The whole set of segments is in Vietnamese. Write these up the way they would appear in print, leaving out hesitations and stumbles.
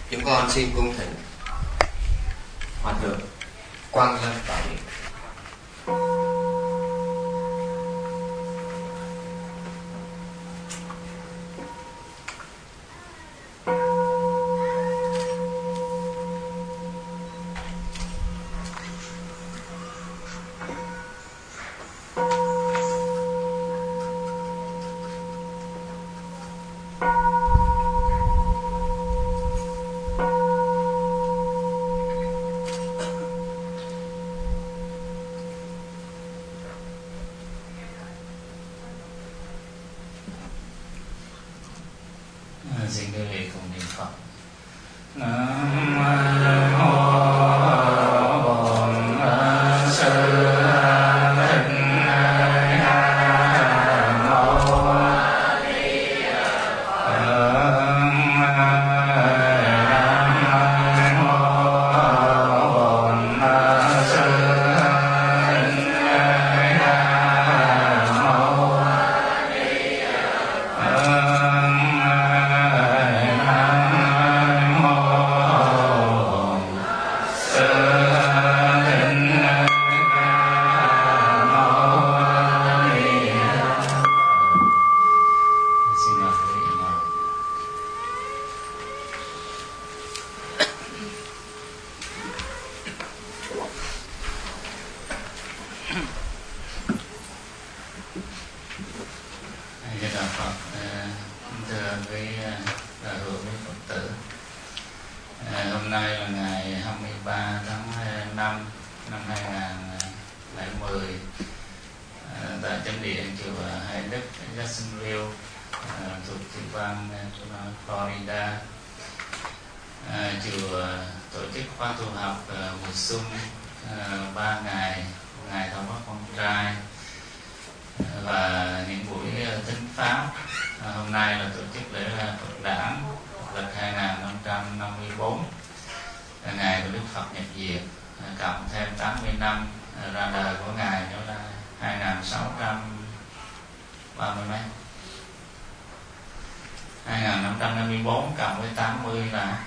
Chúng con xin cung thỉnh Hòa thượng Quang Lâm Bảo Điện. Xin quý vị cùng niệm Phật. Hôm nay là ngày 23 tháng 5 năm 2010 tại chánh điện chùa Hải Đức Jacksonville thuộc tiểu bang Florida. Chùa tổ chức khóa tu học mùa xuân 3 ngày, ngày Thọ Mất Con Trai và những buổi thính pháp. Hôm nay là tổ chức lễ Phật đản lịch 2554, ngày của Đức Phật nhập diệt, cộng thêm 80 năm ra đời của ngài, đó là 2630 mấy, 2554 cộng với 80 là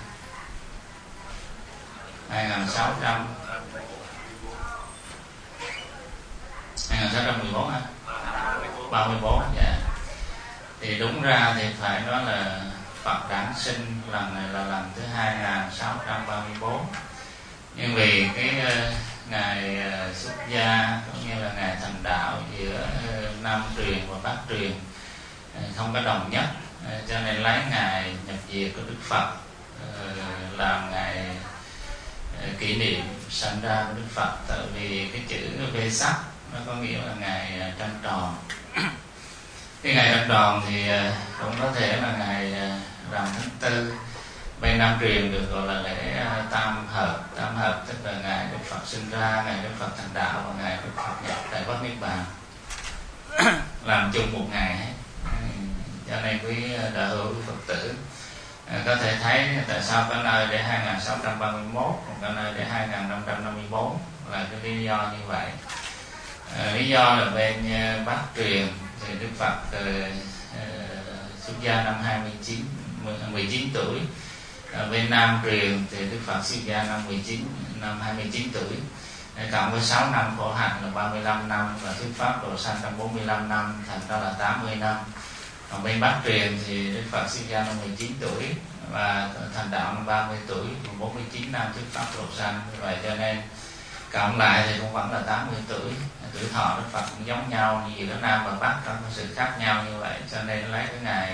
2614 hả? 34, dạ. Thì đúng ra thì phải nói là Phật đản sinh lần này là lần thứ 2634. Nhưng vì cái ngày xuất gia cũng như là ngày thành đạo giữa Nam truyền và Bắc truyền không có đồng nhất, cho nên lấy ngày nhập diệt của Đức Phật làm ngày kỷ niệm sinh ra của Đức Phật. Tại vì cái chữ Vesak nó có nghĩa là ngày trăng tròn. Cái ngày trăng tròn thì cũng có thể là ngày rằm tháng 4. Bên Nam truyền được gọi là lễ tam hợp. Tam hợp tức là ngày Đức Phật sinh ra, ngày Đức Phật thành đạo và ngày Đức Phật nhập tại Bắc Niết Bàn làm chung một ngày hết. Cho nên quý đạo hữu Phật tử có thể thấy tại sao có nơi để 2631, còn có nơi để 2554 là cái lý do như vậy. Lý do là bên Bắc truyền thì Đức Phật xuất gia năm 19 tuổi. Bên Nam truyền thì Đức Phật xuất gia năm 29 tuổi. Cộng với 6 năm khổ hạnh là 35 năm và thuyết pháp độ sanh trong 45 năm, thành ra là 80 năm. Còn bên Bắc truyền thì Đức Phật xuất gia năm 19 tuổi và thành đạo năm 30 tuổi, 49 năm thuyết pháp độ sanh. Như vậy cho nên cộng lại thì cũng vẫn là 80 tuổi. Tuổi thọ Đức Phật cũng giống nhau, như giữa Nam và Bắc trong sự khác nhau như vậy. Cho nên lấy cái ngày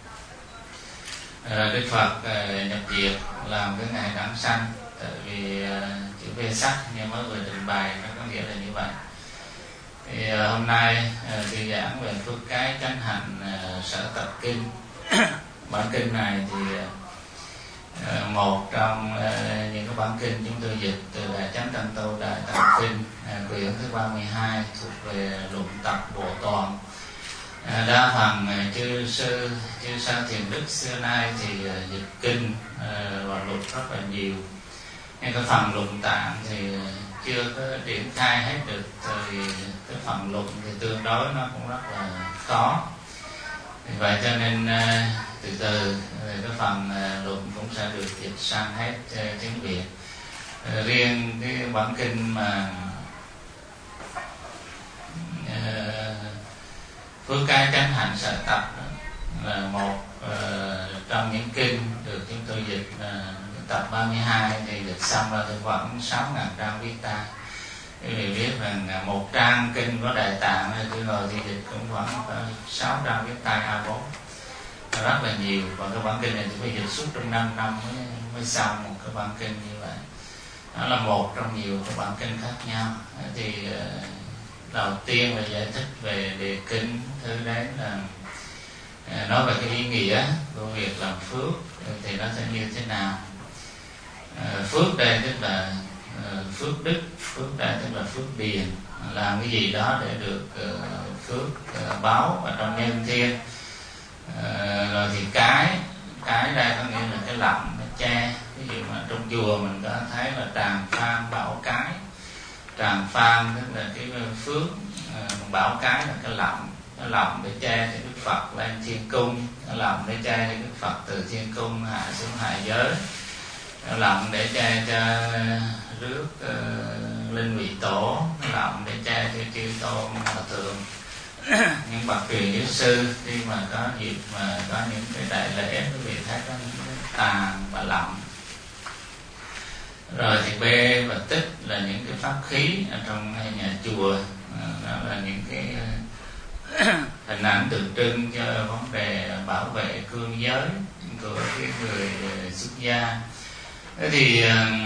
Đức Phật nhập diệt làm cái ngày đản sanh. Tại vì chữ Vesak như mới vừa trình bày nó có nghĩa là như vậy. Thì hôm nay tôi giảng về phước cái chánh hạnh sở tập kinh. Bản kinh này thì một trong những cái bản kinh chúng tôi dịch từ Đại Chánh Tăng Tô Đại Tạng Kinh quyển thứ 32 thuộc về luận tập bộ toàn. Đa phần chư sa thiền đức xưa nay thì dịch kinh và luật rất là nhiều, nhưng cái phần luận tạng thì chưa có triển khai hết được. Thì cái phần luận thì tương đối nó cũng rất là khó. Vì vậy cho nên từ từ cái phần luận cũng sẽ được dịch sang hết tiếng Việt. Riêng cái bản kinh mà Phước Cái Chánh Hạnh Sở Tập là một trong những kinh được chúng tôi dịch tập 32 thì dịch xong là khoảng 6.000 trang viết tay. Quý vị biết rằng một trang kinh có Đại Tạng thì rồi thì dịch cũng khoảng 6 trang viết tay A4, rất là nhiều. Và cái bản kinh này thì phải dịch suốt trong 5 năm mới xong một cái bản kinh như vậy. Đó là một trong nhiều cái bản kinh khác nhau. Thì đầu tiên là giải thích về đề kinh, thứ đấy là nói về cái ý nghĩa của việc làm phước thì nó sẽ như thế nào. Phước đây tức là phước đức, phước đây tức là phước điền, làm cái gì đó để được phước báo ở trong nhân thiên. Rồi thì cái đây có nghĩa là cái lọng, cái che. Ví dụ mà trong chùa mình có thấy là tràng phan bảo cái. Tràng phan tức là cái phước, bảo cái là cái lọng để che cho Đức Phật lên thiên cung, cái lọng để che cho Đức Phật từ thiên cung hạ xuống hạ giới, cái lọng để che cho rước linh vị tổ, cái lọng để che cho chư tôn hòa thượng, những bậc truyền giáo sư khi mà có dịp mà có những cái đại lễ quý vị thấy có những cái tàn và lọng. Rồi thì B và tích là những cái pháp khí ở trong nhà chùa, đó là những cái hình ảnh tượng trưng cho vấn đề bảo vệ cương giới của cái người xuất gia. Thế thì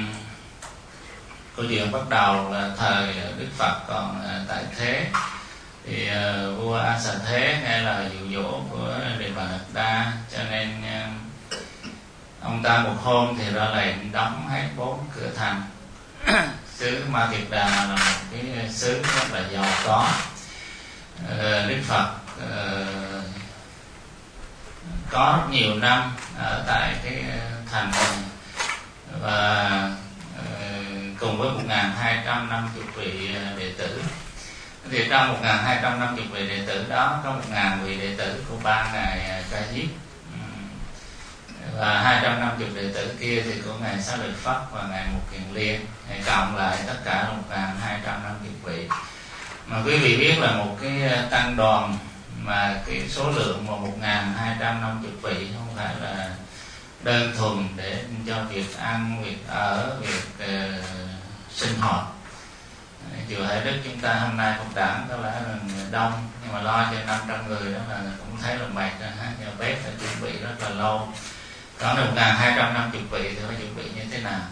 câu chuyện bắt đầu là thời Đức Phật còn tại thế, thì vua A Xà Thế nghe lời dụ dỗ của Đề Bà Đạt Đa, cho nên ông ta một hôm thì ra lệnh đóng hết 4 cửa thành. Xứ Ma Kiệt Đà là một cái xứ rất là giàu có. Đức Phật có rất nhiều năm ở tại cái thành này, và cùng với 1.250 vị đệ tử. Thì trong 1.250 vị đệ tử đó có 1.000 vị đệ tử của 3 ngài Ca Diếp, và 250 đệ tử kia thì của ngài Xá Lợi Phất và ngài Mục Kiền Liên, cộng lại tất cả là 1.250 vị. Mà quý vị biết là một cái tăng đoàn mà cái số lượng mà 1.250 vị không phải là đơn thuần để cho việc ăn, việc ở, việc sinh hoạt. Chùa Hải Đức chúng ta hôm nay Phật đản có lẽ là đông, nhưng mà lo cho 500 người đó là cũng thấy là mệt rồi ha. Nhà bếp phải chuẩn bị rất là lâu. Có 1.250 vị thì phải chuẩn bị như thế nào?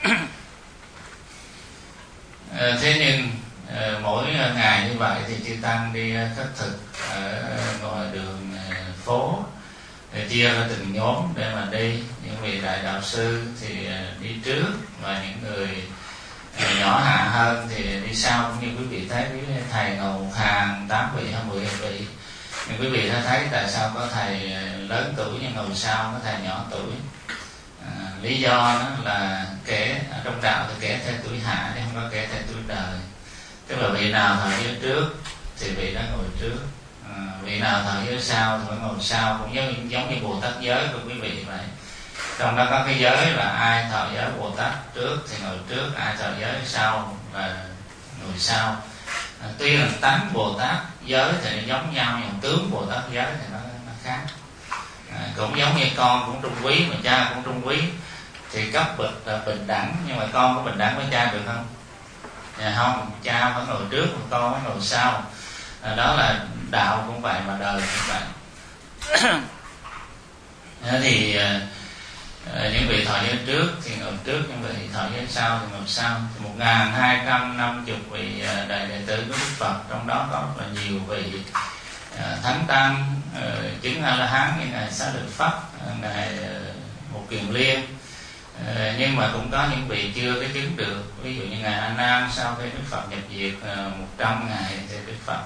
Thế nhưng mỗi ngày như vậy thì chư tăng đi khất thực ở ngoài đường phố, chia ra từng nhóm để mà đi. Những vị đại đạo sư thì đi trước, và những người nhỏ hạ hơn thì đi sau. Cũng như quý vị thấy quý thầy ngồi một hàng 8 vị hay 10 vị, nhưng quý vị đã thấy tại sao có thầy lớn tuổi nhưng ngồi sau có thầy nhỏ tuổi. Lý do đó là kể ở trong đạo thì kể theo tuổi hạ chứ không có kể theo tuổi đời. Tức là vị nào thọ giới trước thì vị đó ngồi trước, vị nào thọ giới sau thì phải ngồi sau. Cũng giống như Bồ Tát giới của quý vị vậy. Trong đó có cái giới là ai thọ giới Bồ Tát trước thì ngồi trước, ai thọ giới sau là ngồi sau. Tuy là tánh Bồ Tát giới thì nó giống nhau, nhưng tướng Bồ Tát giới thì nó khác. Cũng giống như con cũng trung quý mà cha cũng trung quý, thì cấp bậc là bình đẳng, nhưng mà con có bình đẳng với cha được không? Không, cha phải ngồi trước mà con phải ngồi sau. Đó là đạo cũng vậy mà đời cũng vậy. Thì những vị thọ giới trước thì ngồi trước, những vị thọ giới sau thì ngồi sau. Thì 1.250 vị đại đệ tử của Đức Phật, trong đó có rất là nhiều vị thánh tăng chứng A La Hán như ngài Xá Lợi Phất, ngài Mục Kiền Liên. Nhưng mà cũng có những vị chưa cái chứng được. Ví dụ như ngài A Nan, sau khi Đức Phật nhập diệt 100 ngày thì Đức Phật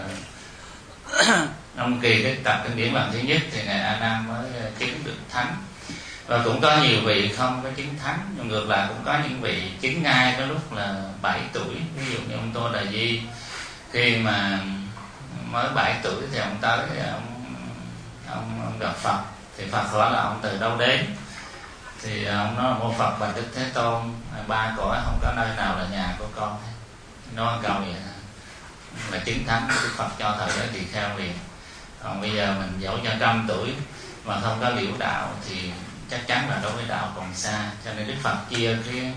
trong kỳ cái tập kinh điển lần thứ nhất thì ngài A Nan mới chứng được thánh. Và cũng có nhiều vị không có chứng thánh, nhưng ngược lại cũng có những vị chứng ngay cái lúc là 7 tuổi. Ví dụ như ông Tô Đà Di, khi mà mới 7 tuổi thì ông tới ông gặp Phật, Thì Phật hỏi là ông từ đâu đến, thì ông nói mô Phật bạch Đức Thế Tôn, ba cõi không có nơi nào là nhà của con hết. Nói câu vậy là chứng thánh. Đức Phật cho thời giới tỳ kheo liền. Còn bây giờ mình dẫu cho 100 tuổi mà không có liễu đạo thì chắc chắn là đối với đạo còn xa. Cho nên Đức Phật chia cái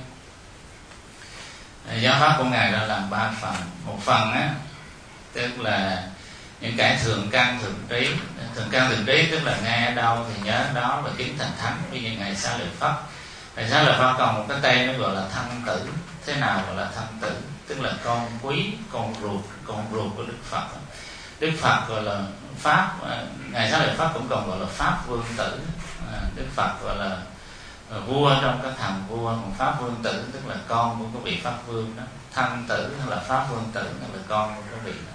giáo pháp của Ngài ra làm 3 phần. Một phần á, tức là những cái thường căn thường trí. Thường căn thường trí tức là nghe ở đâu thì nhớ đó và chứng thành thánh. Ví dụ Ngài Xá Lợi Phất, Ngài Xá Lợi Phất còn một cái tên nó gọi là thân tử. Thế nào gọi là thân tử? Tức là con quý, con ruột của Đức Phật. Đức Phật gọi là Pháp, Ngài Xá Lợi Phất cũng còn gọi là Pháp Vương Tử. Đức Phật gọi là vua trong các thằng vua. Còn Pháp Vương Tử tức là con của cái vị Pháp Vương đó. Thân tử hay là Pháp Vương Tử là con của cái vị đó.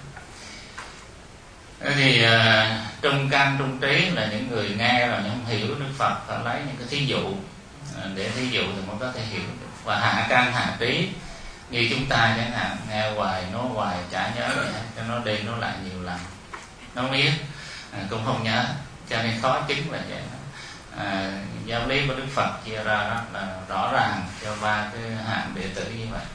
Thì trung căn trung trí là những người nghe rồi nhưng không hiểu Đức Phật phải lấy những cái thí dụ để thí dụ thì mới có thể hiểu được. Và hạ căn hạ trí như chúng ta chẳng hạn, nghe hoài nói hoài chả nhớ gì hết, cho nó đi nó lại nhiều lần nó biết cũng không nhớ, cho nên khó chứng là vậy. Giáo lý của Đức Phật chia ra rất là rõ ràng cho 3 cái hạng đệ tử như vậy.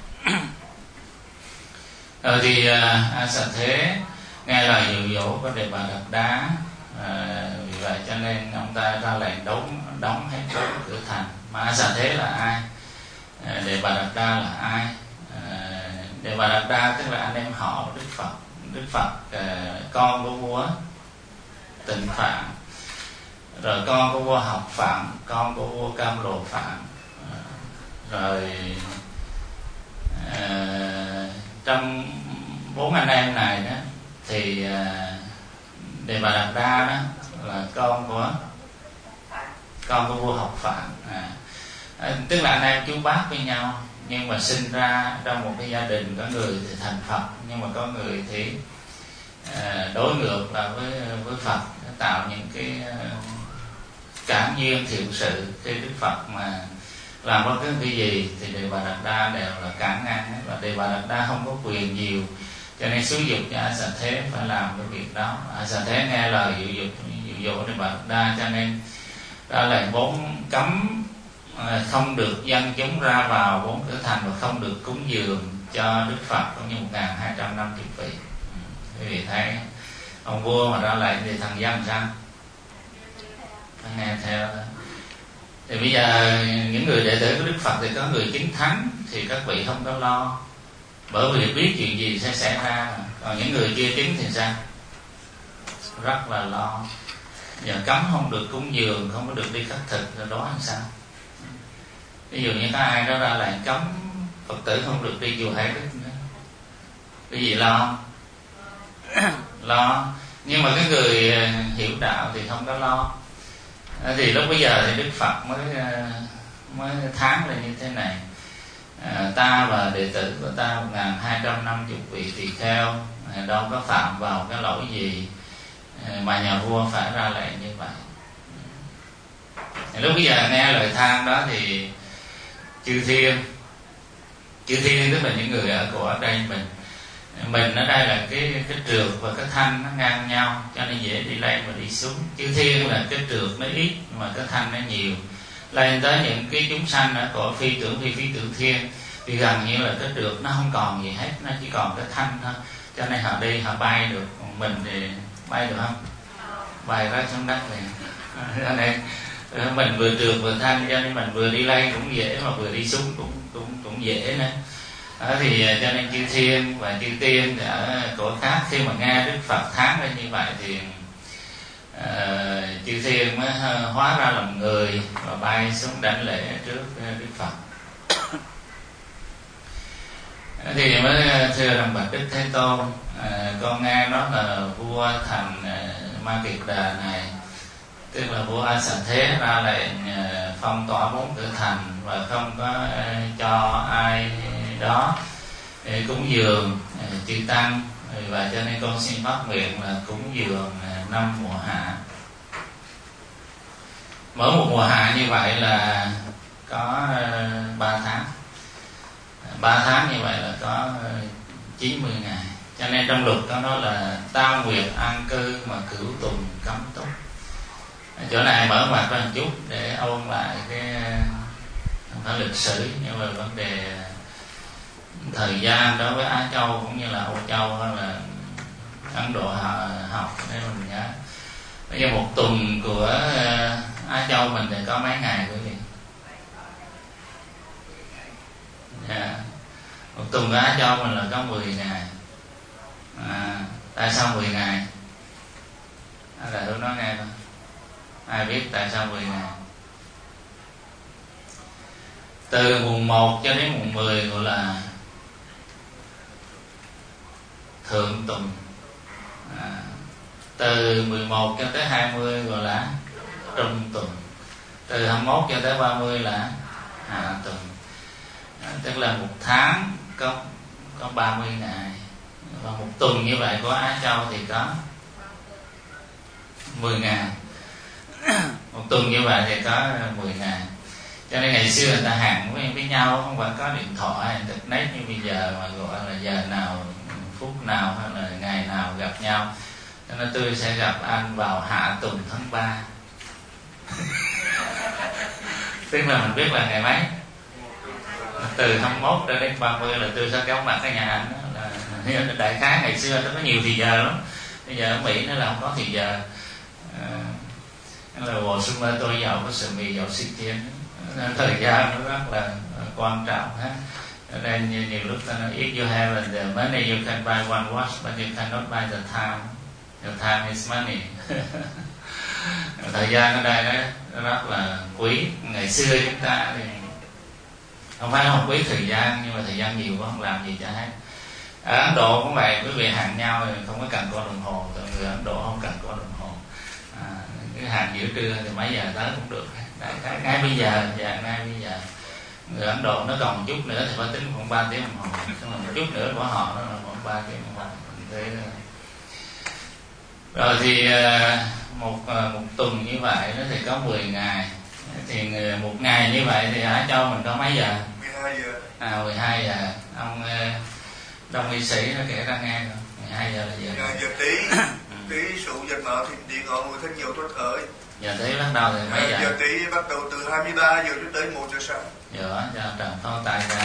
Thì A Xà Thế nghe lời dụ dỗ của Đề Bà Đạt Đá, vì vậy cho nên ông ta ra lệnh đóng hết 4 cửa thành. Mà A Xà Thế là ai? Đề Bà Đạt Đa là ai? Đề Bà Đạt Đa tức là anh em họ của Đức Phật. Đức Phật con của vua Tịnh Phạn, rồi con của vua Học Phạn, con của vua Cam Lồ Phạn. Rồi trong 4 anh em này đó thì Đề Bà Đạt Đa đó là con của vua Học Phạn. Tức là anh em chú bác với nhau, nhưng mà sinh ra trong một cái gia đình, có người thì thành Phật, nhưng mà có người thì đối ngược là với Phật, tạo những cái cảm duyên thiện sự. Khi Đức Phật mà làm bất cứ cái gì thì Đề Bà Đạt Đa đều là cản ngăn, và Đề Bà Đạt Đa không có quyền nhiều, cho nên xúi dục cho A Xà Thế phải làm cái việc đó. A Xà Thế nghe lời dụ dỗ Đề Bà Đạt Đa, cho nên ra lệnh 4 cấm không được dân chúng ra vào 4 cửa thành, và không được cúng dường cho Đức Phật cũng như 1250 vị. Quý vị thấy ông vua mà ra lệnh thì thằng dân sao? Phải nghe theo đó. Thì bây giờ những người đệ tử của Đức Phật thì có người chứng thánh thì các vị không có lo, bởi vì biết chuyện gì sẽ xảy ra. Còn những người chưa chứng thì sao? Rất là lo. Giờ cấm không được cúng dường, không có được đi khất thực, rồi đó làm sao? Ví dụ như có ai đó ra lệnh cấm Phật tử không được đi chùa Hải Đức nữa, cái gì lo? Lo. Nhưng mà cái người hiểu đạo thì không có lo. Thì lúc bây giờ thì Đức Phật mới thán lên như thế này: ta và đệ tử của ta 1250 vị tỳ kheo đâu có phạm vào cái lỗi gì mà nhà vua phải ra lệnh như vậy. Lúc bây giờ nghe lời than đó thì chư thiên tức là những người ở của đây mình ở đây là cái trượt và cái thanh nó ngang nhau, cho nên dễ đi lên và đi xuống. Chư thiên là cái trượt nó ít mà cái thanh nó nhiều, lên tới những cái chúng sanh ở của phi tưởng thiên thì gần như là cái trượt nó không còn gì hết, nó chỉ còn cái thanh thôi, cho nên họ đi họ bay được. Còn mình thì bay được không? Bay ra xuống đất này. Cho nên mình vừa trượt vừa thanh, cho nên mình vừa đi lên cũng dễ mà vừa đi xuống cũng dễ nữa. Thì cho nên chư thiên và chư tiên ở cõi khác khi mà nghe Đức Phật thán lên như vậy thì chư thiên mới hóa ra làm người và bay xuống đảnh lễ trước Đức Phật. Thì mới thưa rằng bạch Đức Thế Tôn, con nghe nói là vua thành Ma Kiệt Đà này, tức là vua A Xà Thế ra lệnh phong tỏa 4 cửa thành và không có cho ai đó cúng dường chư tăng, và cho nên con xin phát nguyện là cúng dường 5 mùa hạ. Mỗi một mùa hạ như vậy là có 3 tháng. 3 tháng như vậy là có 90 ngày. Cho nên trong luật có nói là tam nguyệt an cư mà cửu tùng cấm túc. Chỗ này mở ngoặt ra một chút để ôn lại cái không phải lịch sử nhưng mà vấn đề thời gian đối với Á Châu cũng như là Âu Châu hay là Ấn Độ học để mình nhớ. Bây giờ một tuần của Á Châu mình thì có mấy ngày quý vị? Một tuần của Á Châu mình là có 10 ngày. Tại sao 10 ngày? Là tôi nói nghe thôi. Ai biết tại sao 10 ngày? Từ mùng 1 cho đến mùng 10 gọi là thượng tuần. Từ 11 cho tới 20 gọi là trung tuần. Từ 21 cho tới 30 là hạ tuần. Tức là một tháng có 30 ngày. Và một tuần như vậy của Á Châu thì có 10 ngày. Một tuần như vậy thì có 10 ngày. Cho nên ngày xưa người ta hẹn với nhau, không phải có điện thoại internet như bây giờ mà gọi là giờ nào, phút nào hay là ngày nào gặp nhau. Cho nên tôi sẽ gặp anh vào hạ tuần tháng 3. Tức là mình biết là ngày mấy. Từ 21 cho đến 30 là tôi sẽ có mặt ở nhà anh. Là đại khái ngày xưa nó có nhiều thì giờ lắm. Bây giờ ở Mỹ nó là không có thì giờ. Là bộ xuân mơ tôi giàu có sự mì giàu xịt tiền. Thời gian nó rất là quan trọng ha. Nên nhiều lúc ta nói if you have the money you can buy one watch but you cannot buy the time. The time is money. Thời gian ở đây nó rất là quý. Ngày xưa chúng ta thì không phải không quý thời gian, nhưng mà thời gian nhiều quá không làm gì cho hết. Ở Ấn Độ cũng vậy, quý vị hẹn nhau thì không có cần coi đồng hồ. Người Ấn Độ không cần coi đồng hồ. Cái hẹn giữa trưa thì mấy giờ tới cũng được. Ngay bây giờ, ngay bây giờ. Người Ấn Độ nó còn một chút nữa thì phải tính khoảng 3 tiếng đồng hồ. Một chút nữa của họ nó là khoảng 3 tiếng đồng hồ. Rồi thì một tuần như vậy nó thì có 10 ngày. Thì một ngày như vậy thì Á Châu mình có mấy giờ? 12 giờ. 12 giờ. Ông Đông y sĩ nó kể ra nghe rồi. 12 giờ là giờ. Giờ Tý, Tý Sửu Dần Mão thì điện ngọ người thân nhiều tuất khởi. Giờ Tý bắt đầu thì mấy giờ? Giờ Tý bắt đầu từ 23 giờ cho tới 1 giờ sáng. Giờ Trần Phong Tài ra.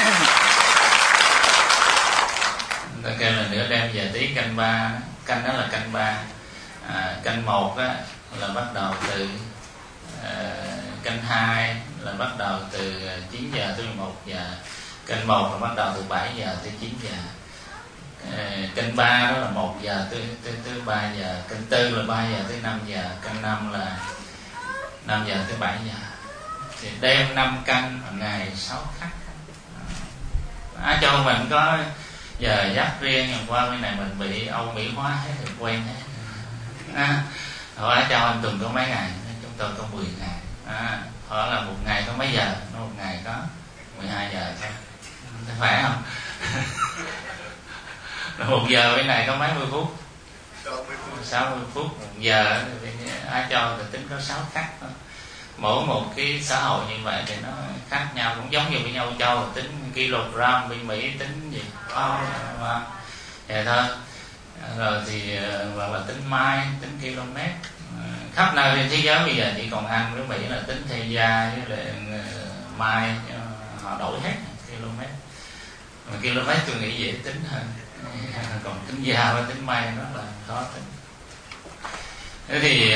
Ta kêu là nửa đêm giờ Tý canh 3. Canh đó là canh 3. Canh 1 á là bắt đầu từ canh 2 là bắt đầu từ 9 giờ tới 11 giờ. Canh 1 là bắt đầu từ 7 giờ tới 9 giờ. Canh 3 đó là 1 giờ tới 3 giờ. Canh 4 là 3 giờ tới 5 giờ. Canh 5 là 5 giờ tới 7 giờ. Thì đêm 5 canh, ngày 6 khắc. Á Châu mình có giờ giấc riêng, nhưng qua bên này mình bị Âu Mỹ hóa hết, được quen hết. Ở Á Châu anh tuần có mấy ngày? Chúng tôi có 10 ngày. Họ là một ngày có mấy giờ? Nó một ngày có 12 giờ thôi. Phải không? 1 giờ bên này có mấy mươi phút? 60 phút. 1 giờ Á Châu thì tính có 6 khắc thôi. Mỗi một cái xã hội như vậy thì nó khác nhau, cũng giống như bên Âu Châu tính kg, bên Mỹ tính gì vậy thôi. Rồi thì hoặc là tính mai, tính km. Khắp nơi trên thế giới bây giờ chỉ còn Anh với Mỹ là tính theo gia với lại mai, họ đổi hết km. Mà km tôi nghĩ dễ tính hơn. Còn tính gia với tính mai nó là khó tính. Thế thì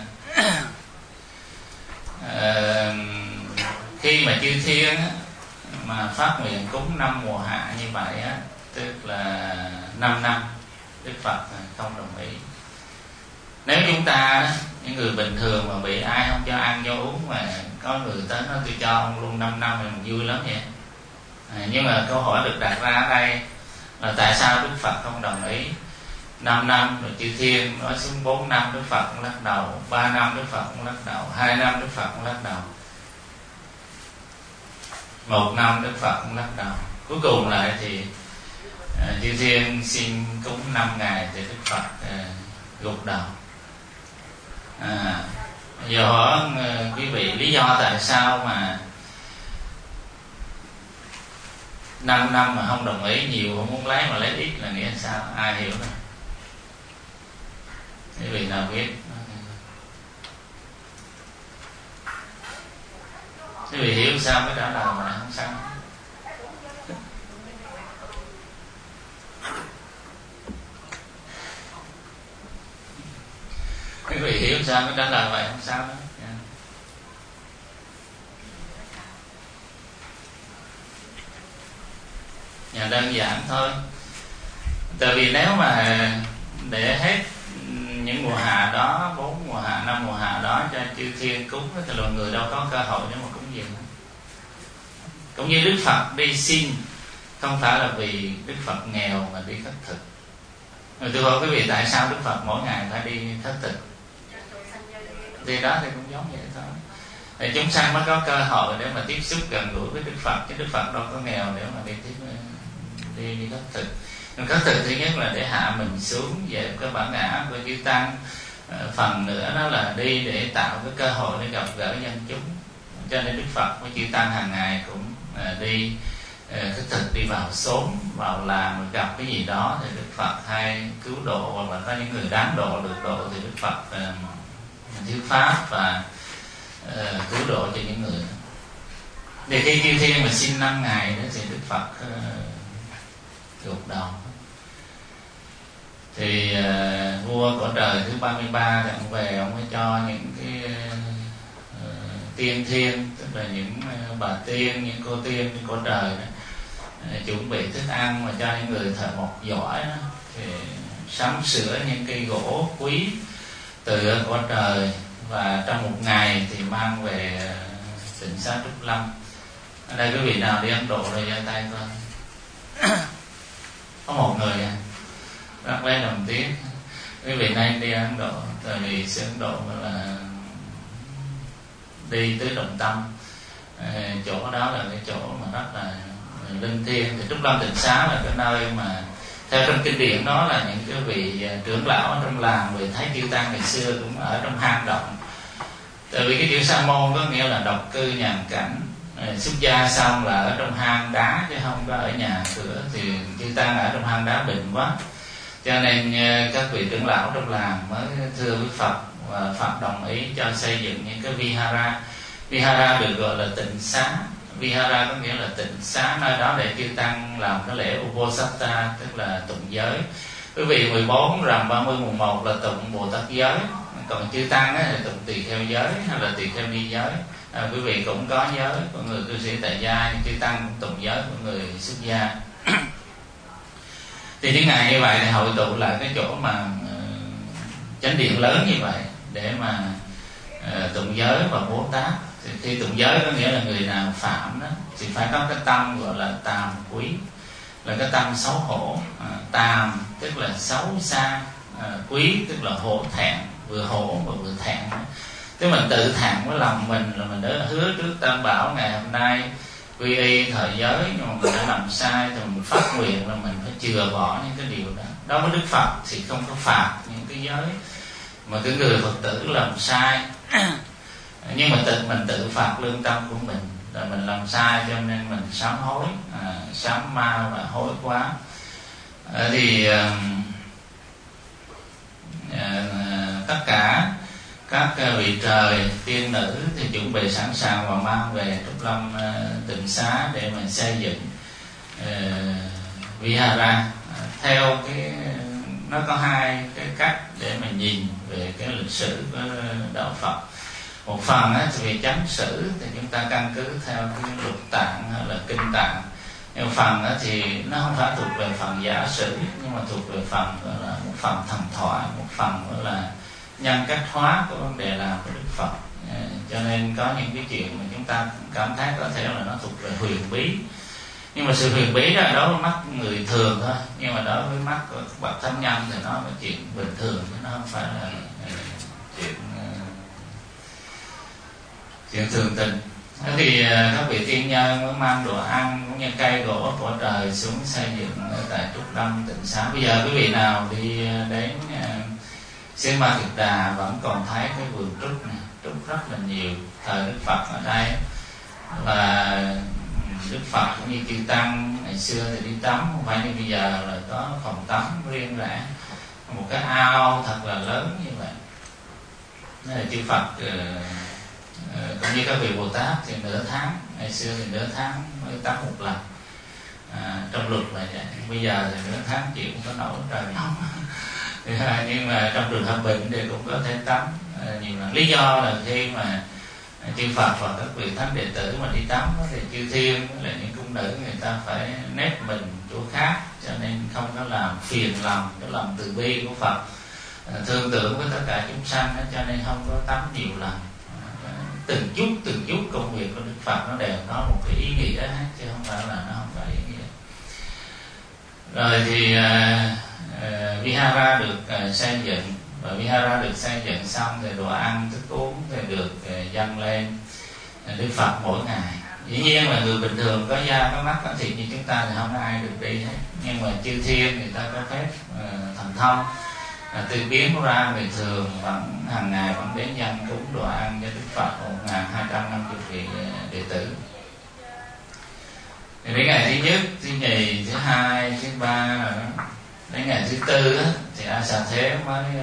khi mà chư thiên mà phát nguyện cúng 5 mùa hạ như vậy á, tức là 5 năm Đức Phật không đồng ý. Nếu chúng ta những người bình thường mà bị ai không cho ăn cho uống, mà có người tới nói tôi cho ông luôn 5 năm thì mình vui lắm vậy. Nhưng mà câu hỏi được đặt ra ở đây là tại sao Đức Phật không đồng ý? 5 năm rồi chư thiên nói xuống 4 năm Đức Phật cũng lắc đầu, 3 năm Đức Phật cũng lắc đầu, 2 năm Đức Phật cũng lắc đầu, 1 năm Đức Phật cũng lắc đầu. Cuối cùng lại thì chư thiên xin cúng 5 ngày thì Đức Phật gục đầu. Giờ hỏi quý vị lý do tại sao mà 5 năm mà không đồng ý, nhiều không muốn lấy mà lấy ít là nghĩa sao? Ai hiểu đâu? Quý vị nào biết? Quý vị hiểu sao mới trả lời mà không sao. Quý vị hiểu sao mới trả lời vậy không sao đó. Đơn giản thôi. Tại vì nếu mà để hết những mùa hạ đó, 4 mùa hạ, 5 mùa hạ đó cho chư thiên cúng thì loài người đâu có cơ hội để mà cúng dường. Cũng như Đức Phật đi xin, không phải là vì Đức Phật nghèo mà đi khất thực. Rồi tôi hỏi quý vị, tại sao Đức Phật mỗi ngày phải đi khất thực? Thì đó thì cũng giống vậy thôi. Thì chúng sanh mới có cơ hội để mà tiếp xúc gần gũi với Đức Phật, chứ Đức Phật đâu có nghèo để mà đi khất thực. Khất thực thứ nhất là để hạ mình xuống về cái bản ngã của chư tăng. Phần nữa đó là đi để tạo cái cơ hội để gặp gỡ dân chúng. Cho nên Đức Phật với chư tăng hàng ngày cũng đi khất thực, đi vào xóm, vào làm, gặp cái gì đó thì Đức Phật hay cứu độ, hoặc là có những người đáng độ được độ thì Đức Phật thuyết pháp và cứu độ cho những người. Thì khi chư thiên mà xin 5 ngày đó thì Đức Phật gục đầu. Thì vua cõi trời thứ 33 thì ông về, ông mới cho những cái tiên thiên, tức là những bà tiên, những cô tiên trên cõi trời đó, chuẩn bị thức ăn mà cho những người thợ mộc giỏi đó, thì sắm sửa những cây gỗ quý từ cõi trời, và trong một ngày thì mang về Tịnh Xá Trúc Lâm. Ở đây quý vị nào đi Ấn Độ rồi giơ tay coi. Có một người rất lấy đồng tiếng. Quý vị nên đi Ấn Độ, tại vì xứ Ấn Độ là đi tới Đồng Tâm, chỗ đó là cái chỗ mà rất là linh thiêng. Thì Trúc Lâm Tịnh Xá là cái nơi mà theo trong kinh điển đó là những cái vị trưởng lão ở trong làng, vị Thái Kiêu Tăng ngày xưa cũng ở trong hang động. Tại vì cái chữ Sa môn có nghĩa là độc cư nhàn cảnh, xuất gia xong là ở trong hang đá chứ không có ở nhà cửa. Thì chư tăng ở trong hang đá bệnh quá, cho nên các vị trưởng lão trong làng mới thưa với Phật, và Phật đồng ý cho xây dựng những cái vihara. Vihara được gọi là tịnh xá. Vihara có nghĩa là tịnh xá, nơi đó để chư tăng làm cái lễ Uposatha, tức là tụng giới. Quý vị 14 rằm 30 mùng 1 là tụng Bồ Tát giới, còn chư tăng thì tụng tỳ kheo giới hay là tỳ kheo ni giới. Quý vị cũng có giới của người cư sĩ tại gia, chư tăng tụng giới của người xuất gia. Thì những ngày như vậy thì hội tụ lại cái chỗ mà chánh điện lớn như vậy để mà tụng giới và Bồ Tát. Thì khi tụng giới có nghĩa là người nào phạm đó thì phải có cái tâm gọi là tàm quý, là cái tâm xấu hổ. Tàm tức là xấu xa, quý tức là hổ thẹn, vừa hổ mà vừa thẹn. Tức mình tự thẹn với lòng mình là mình đã hứa trước Tam Bảo ngày hôm nay quy y thời giới, nhưng mà mình đã làm sai thì mình phát nguyện là mình phải chừa bỏ những cái điều đó. Đó với Đức Phật thì không có phạt những cái giới mà cái người Phật tử làm sai, nhưng mà mình tự phạt lương tâm của mình là mình làm sai, cho nên mình sám hối, sám ma và hối quá. Thì tất cả các vị trời tiên nữ thì chuẩn bị sẵn sàng và mang về Trúc Lâm Tịnh Xá để mà xây dựng Vihara. Theo cái nó có hai cái cách để mà nhìn về cái lịch sử của đạo Phật. Một phần thì về chánh sử thì chúng ta căn cứ theo cái lục tạng hay là kinh tạng. Nhưng phần thì nó không phải thuộc về phần giả sử, nhưng mà thuộc về phần gọi là một phần thần thoại, một phần gọi là nhân cách hóa của vấn đề làm của Đức Phật. Cho nên có những cái chuyện mà chúng ta cảm thấy có thể là nó thuộc về huyền bí, nhưng mà sự huyền bí đó đối với mắt người thường thôi, nhưng mà đối với mắt của các bậc thánh nhân thì nó là chuyện bình thường, chứ nó không phải là chuyện thường tình. Thế thì các vị tiên nhân mới mang đồ ăn cũng như cây gỗ của trời xuống xây dựng tại Trúc Lâm Tịnh Xá. Bây giờ quý vị nào đi đến Xứ Ma Kiệt Đà vẫn còn thấy cái vườn trúc này, trúc rất là nhiều. Thời Đức Phật ở đây là Đức Phật cũng như chư tăng ngày xưa thì đi tắm, không phải như bây giờ là có phòng tắm riêng rẽ, một cái ao thật là lớn như vậy. Nên là chư Phật cũng như các vị Bồ Tát thì nửa tháng, ngày xưa thì nửa tháng mới tắm một lần. Trong luật là vậy. Bây giờ thì nửa tháng chịu không có nổi, trời nóng. Nhưng mà trong trường hợp bệnh thì cũng có thể tắm nhiều lần. Lý do là khi mà chư Phật và các vị thánh đệ tử mà đi tắm thì chư thiên là những cung nữ người ta phải nép mình chỗ khác, cho nên không có làm phiền lòng cái lòng từ bi của Phật, thương tưởng với tất cả chúng sanh, cho nên không có tắm nhiều lần. Từng chút công việc của Đức Phật nó đều có một cái ý nghĩa hết, chứ không phải là nó không có ý nghĩa. Rồi thì Vihara được xây dựng, và Vihara được xây dựng xong thì đồ ăn thức uống thì được dâng lên Đức Phật mỗi ngày. Dĩ nhiên là người bình thường có da có mắt có thịt như chúng ta thì không có ai được đi hết, nhưng mà chư thiên người ta có phép thần thông từ biến ra, người thường vẫn hàng ngày vẫn đến dân cúng đồ ăn cho Đức Phật 1250 vị đệ tử. Thì đến ngày thứ nhất, thứ nhì, thứ hai, thứ ba rồi đó, đến ngày thứ tư đó, thì A Xà Thế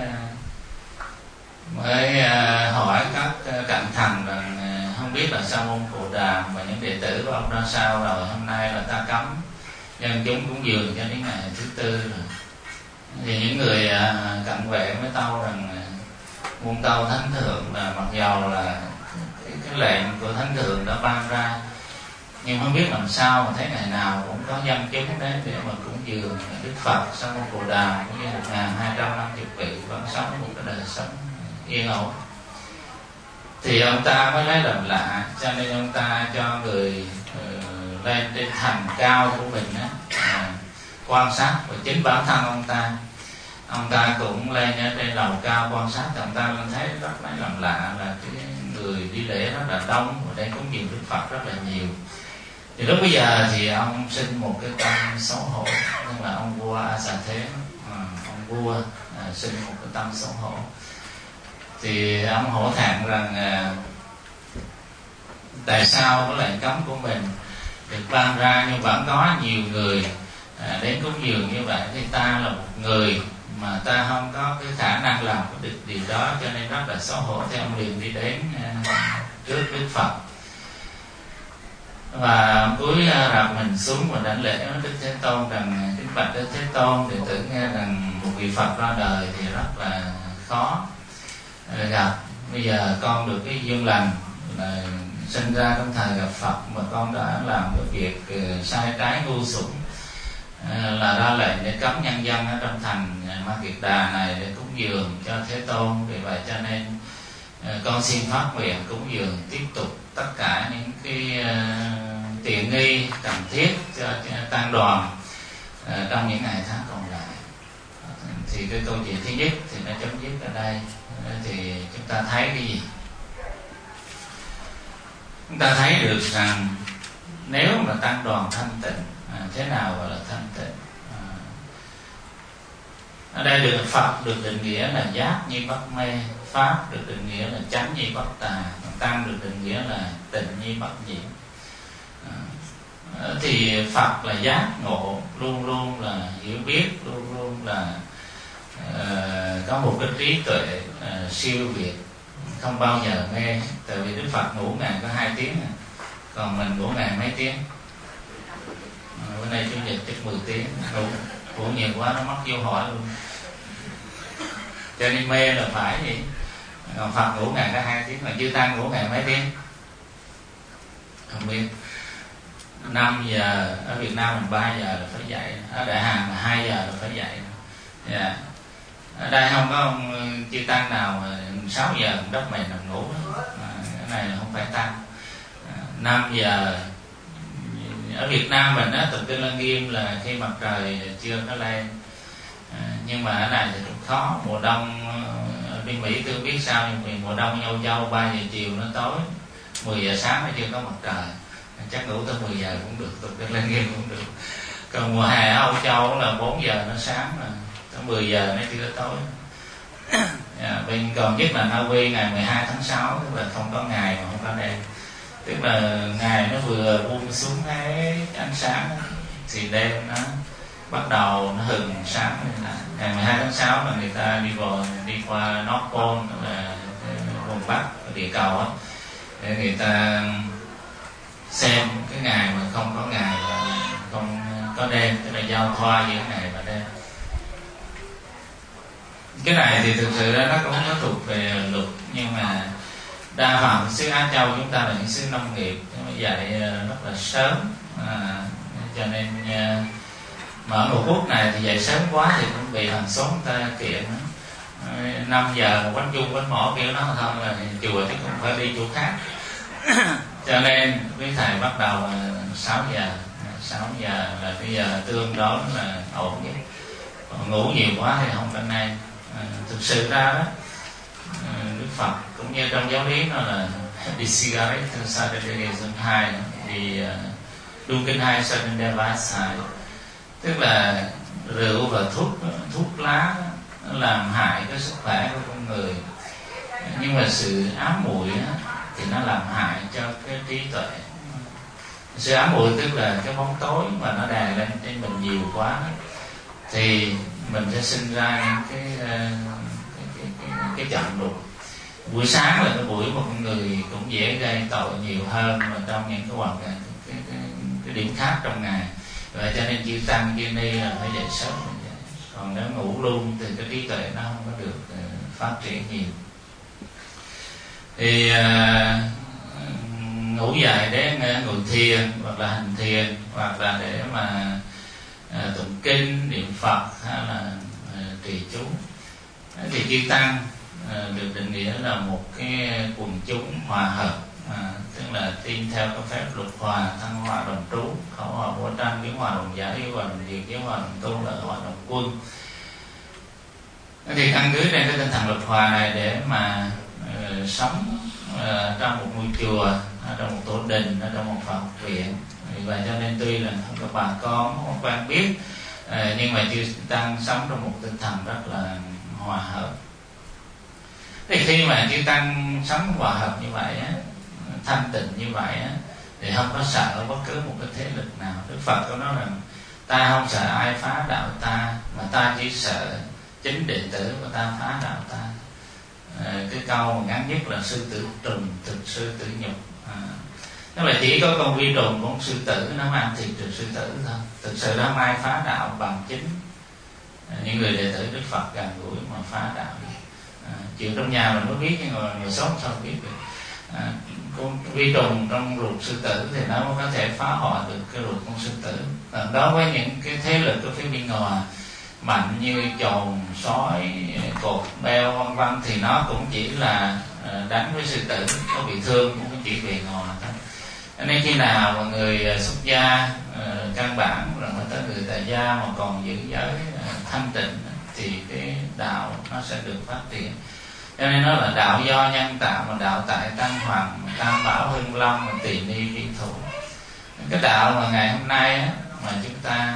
mới hỏi các cận thần rằng không biết là Sa môn Cồ Đàm và những đệ tử của ông ra sao rồi, hôm nay là ta cấm dân chúng cúng dường cho đến ngày thứ tư rồi. Thì những người cận vệ mới tâu rằng muôn tâu thánh thượng là mặc dầu là cái lệnh của thánh thượng đã ban ra, nhưng không biết làm sao mà thấy ngày nào cũng có dân chúng đến để mà cúng dường Đức Phật Sa môn Cồ Đàm cũng như 1250 vị vẫn sống một cái đời sống yên ổn. Thì ông ta mới lấy làm lạ, cho nên ông ta cho người lên trên thành cao của mình á, quan sát. Và chính bản thân ông ta cũng lên ở trên lầu cao quan sát, thì ông ta thấy rất lấy làm lạ là cái người đi lễ rất là đông và đến cúng dường Đức Phật rất là nhiều. Thì lúc bây giờ thì ông sinh một cái tâm xấu hổ, nhưng là ông vua A Xà Thế, ông vua sinh một cái tâm xấu hổ. Thì ông hổ thẹn rằng tại sao cái lệnh cấm của mình được ban ra nhưng vẫn có nhiều người đến cúng dường như vậy, thì ta là một người mà ta không có cái khả năng làm được điều đó, cho nên rất là xấu hổ. Thì ông liền đi đến trước Đức Phật và cúi rạp mình xuống và đảnh lễ Đức Thế Tôn rằng: kính bạch Đức Thế Tôn, đệ tử nghe rằng một vị Phật ra đời thì rất là khó gặp. Bây giờ con được cái duyên lành là sinh ra trong thời gặp Phật, mà con đã làm cái việc sai trái ngu xuẩn, là ra lệnh để cấm nhân dân ở trong thành Ma Kiệt Đà này để cúng dường cho Thế Tôn. Vì vậy cho nên con xin phát nguyện cúng dường tiếp tục tất cả những cái tiện nghi cần thiết cho tăng đoàn trong những ngày tháng còn lại. Thì cái câu chuyện thứ nhất thì nó chấm dứt ở đây. Thì chúng ta thấy cái gì? Chúng ta thấy được rằng nếu mà tăng đoàn thanh tịnh, thế nào gọi là thanh tịnh? Ở đây được Phật được định nghĩa là giác như bất mê, Pháp được định nghĩa là chánh như bất tà, Tăng được định nghĩa là tịnh như bất nhiễm. Thì Phật là giác ngộ, luôn luôn là hiểu biết, luôn luôn là có một cái trí tuệ siêu việt, không bao giờ mê. Tại vì Đức Phật ngủ ngày có 2 tiếng, còn mình ngủ ngày mấy tiếng? Bữa nay Chủ nhật chắc 10 tiếng, ngủ nhiều quá nó mất vô hỏi luôn. Cho nên mê là phải gì? Còn Phật ngủ ngày có 2 tiếng, mà chư Tăng ngủ ngày mấy tiếng? Không biết. 5 giờ, ở Việt Nam mình 3 giờ là phải dậy, ở Đại Hàn là 2 giờ là phải dậy. Yeah. Ở đây không có ông chư Tăng nào 6 giờ đắp mền nằm ngủ. Cái này là không phải Tăng. 5 giờ ở Việt Nam mình á, tụng kinh Lăng Nghiêm là khi mặt trời chưa có lên. Nhưng mà ở này thì cũng khó. Mùa đông ở bên Mỹ tôi biết sao, nhưng vì mùa đông Âu Châu 3 giờ chiều nó tối, 10 giờ sáng nó chưa có mặt trời, chắc ngủ tới 10 giờ cũng được, tụng kinh Lăng Nghiêm cũng được. Còn mùa hè ở Âu Châu là 4 giờ nó sáng mà tới 10 giờ nó chưa tối. Bên còn nhất là Na Uy ngày 12 tháng 6, tức là không có ngày mà không có đêm, tức là ngày nó vừa buông xuống cái ánh sáng thì đêm nó bắt đầu nó hừng sáng lên lại. Ngày 12 tháng 6 là người ta đi qua North Pole, tức là vùng Bắc địa cầu á, để người ta xem cái ngày mà không có ngày và không có đêm, tức là giao thoa giữa ngày và đêm. Cái này thì thực sự nó cũng có thuộc về luật, nhưng mà đa phần xứ Á Châu chúng ta là những xứ nông nghiệp, dạy rất là sớm, cho nên mà ở một quốc này thì dạy sớm quá thì cũng bị hàng xóm người ta kiện. 5 giờ một bánh chung bánh mỏ kiểu nó thôi là chùa chứ không phải đi chỗ khác. Cho nên quý thầy bắt đầu 6 giờ. 6 giờ là cái giờ tương đối là ổn nhất. Còn ngủ nhiều quá thì không có nay. Thực sự ra đó, Đức Phật cũng như trong giáo lý nó là đi cigarette Sadhana 2 thì đun kinh 2 Sadhana xài, tức là rượu và thuốc lá nó làm hại cái sức khỏe của con người, nhưng mà sự ám muội thì nó làm hại cho cái trí tuệ. Sự ám muội tức là cái bóng tối mà nó đè lên trên mình nhiều quá thì mình sẽ sinh ra những cái chậm đục. Buổi sáng là cái buổi mà con người cũng dễ gây tội nhiều hơn mà trong những cái hoạt động cái điểm khác trong ngày. Vậy cho nên chư tăng chư ni là phải dậy sớm. Còn nếu ngủ luôn thì cái trí tuệ nó không có được phát triển nhiều. Thì ngủ dài để ngồi thiền hoặc là hành thiền, hoặc là để mà tụng kinh niệm Phật hay là trì chú. Thì chư tăng được định nghĩa là một cái quần chúng hòa hợp, tức là tin theo cái phép luật hòa, thân hòa đồng trú, khẩu hòa vô tranh, kiến hòa đồng giải, yếu hòa đồng diệt, kiến hòa đồng tu, lợi hòa đồng quân. Thì căn cứ trên cái tinh thần luật hòa này để mà sống trong một ngôi chùa, trong một tổ đình, trong một Phật viện. Và cho nên tuy là không có bà con, không có quen biết, nhưng mà chư tăng sống trong một tinh thần rất là hòa hợp. Thì khi mà chư tăng sống hòa hợp như vậy á, thanh tịnh như vậy á, thì không có sợ bất cứ một cái thế lực nào. Đức Phật có nói rằng ta không sợ ai phá đạo ta, mà ta chỉ sợ chính đệ tử của ta phá đạo ta. Cái câu mà ngắn nhất là sư tử trùng thực sư tử nhục. Nó là chỉ có con vi trùng, con sư tử nó ăn thịt được sư tử thôi. Thực sự đó không ai phá đạo bằng chính những người đệ tử Đức Phật gần gũi mà phá đạo. Chuyện trong nhà mình mới biết, nhưng mà người sống sao biết được. Con vi trùng trong ruột sư tử thì nó có thể phá hoại được cái ruột con sư tử. Đối với những cái thế lực ở phía bên ngoài mạnh như chồn, sói, cột, beo vân vân thì nó cũng chỉ là đánh với sư tử, có bị thương cũng chỉ bề ngoài thôi. Nên khi nào mà người xuất gia căn bản rồi mới tới người tại gia mà còn giữ giới thanh tịnh thì cái đạo nó sẽ được phát triển. Cho nên nó là đạo do nhân tạo, mà đạo tại tăng hoàng, tam bảo hưng long, mà tỳ ni vi thủ. Cái đạo mà ngày hôm nay á, mà chúng ta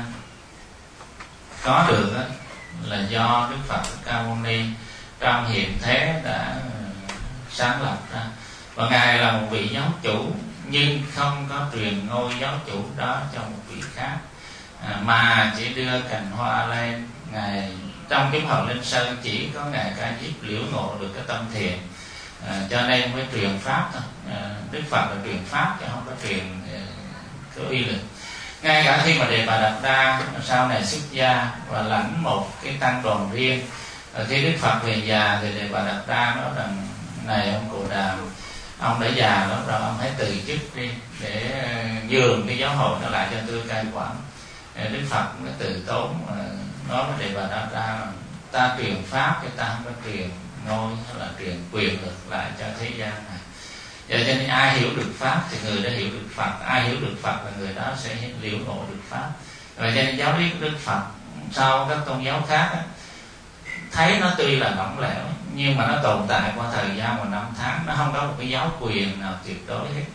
có được á, là do Đức Phật Ca Mâu Ni trong hiện thế đã sáng lập ra. Và Ngài là một vị giáo chủ, nhưng không có truyền ngôi giáo chủ đó cho một vị khác, mà chỉ đưa cành hoa lên. Ngài trong kiếm hậu Linh Sơn chỉ có Ngài Ca Diếp liễu ngộ được cái tâm thiền, cho nên mới truyền pháp thôi. Đức Phật là truyền pháp chứ không có truyền cái uy lực. Ngay cả khi mà Đề Bà Đạt Đa sau này xuất gia và lãnh một cái tăng đoàn riêng, khi Đức Phật về già thì Đề Bà Đạt Đa nói rằng này ông Cụ Đàm, ông đã già lắm rồi, ông hãy từ chức đi để nhường cái giáo hội nó lại cho tôi cai quản. Đức Phật cũng từ tốn nói với Đề Bà Đạt Đa là ta truyền pháp chứ ta không có truyền ngôi hay là truyền quyền lực lại cho thế gian này. Vậy cho nên ai hiểu được pháp thì người đã hiểu được Phật, ai hiểu được Phật là người đó sẽ liễu ngộ được pháp. Vậy cho nên giáo lý của Đức Phật sau các tôn giáo khác á, thấy nó tuy là lỏng lẻo nhưng mà nó tồn tại qua thời gian và năm tháng, nó không có một cái giáo quyền nào tuyệt đối hết.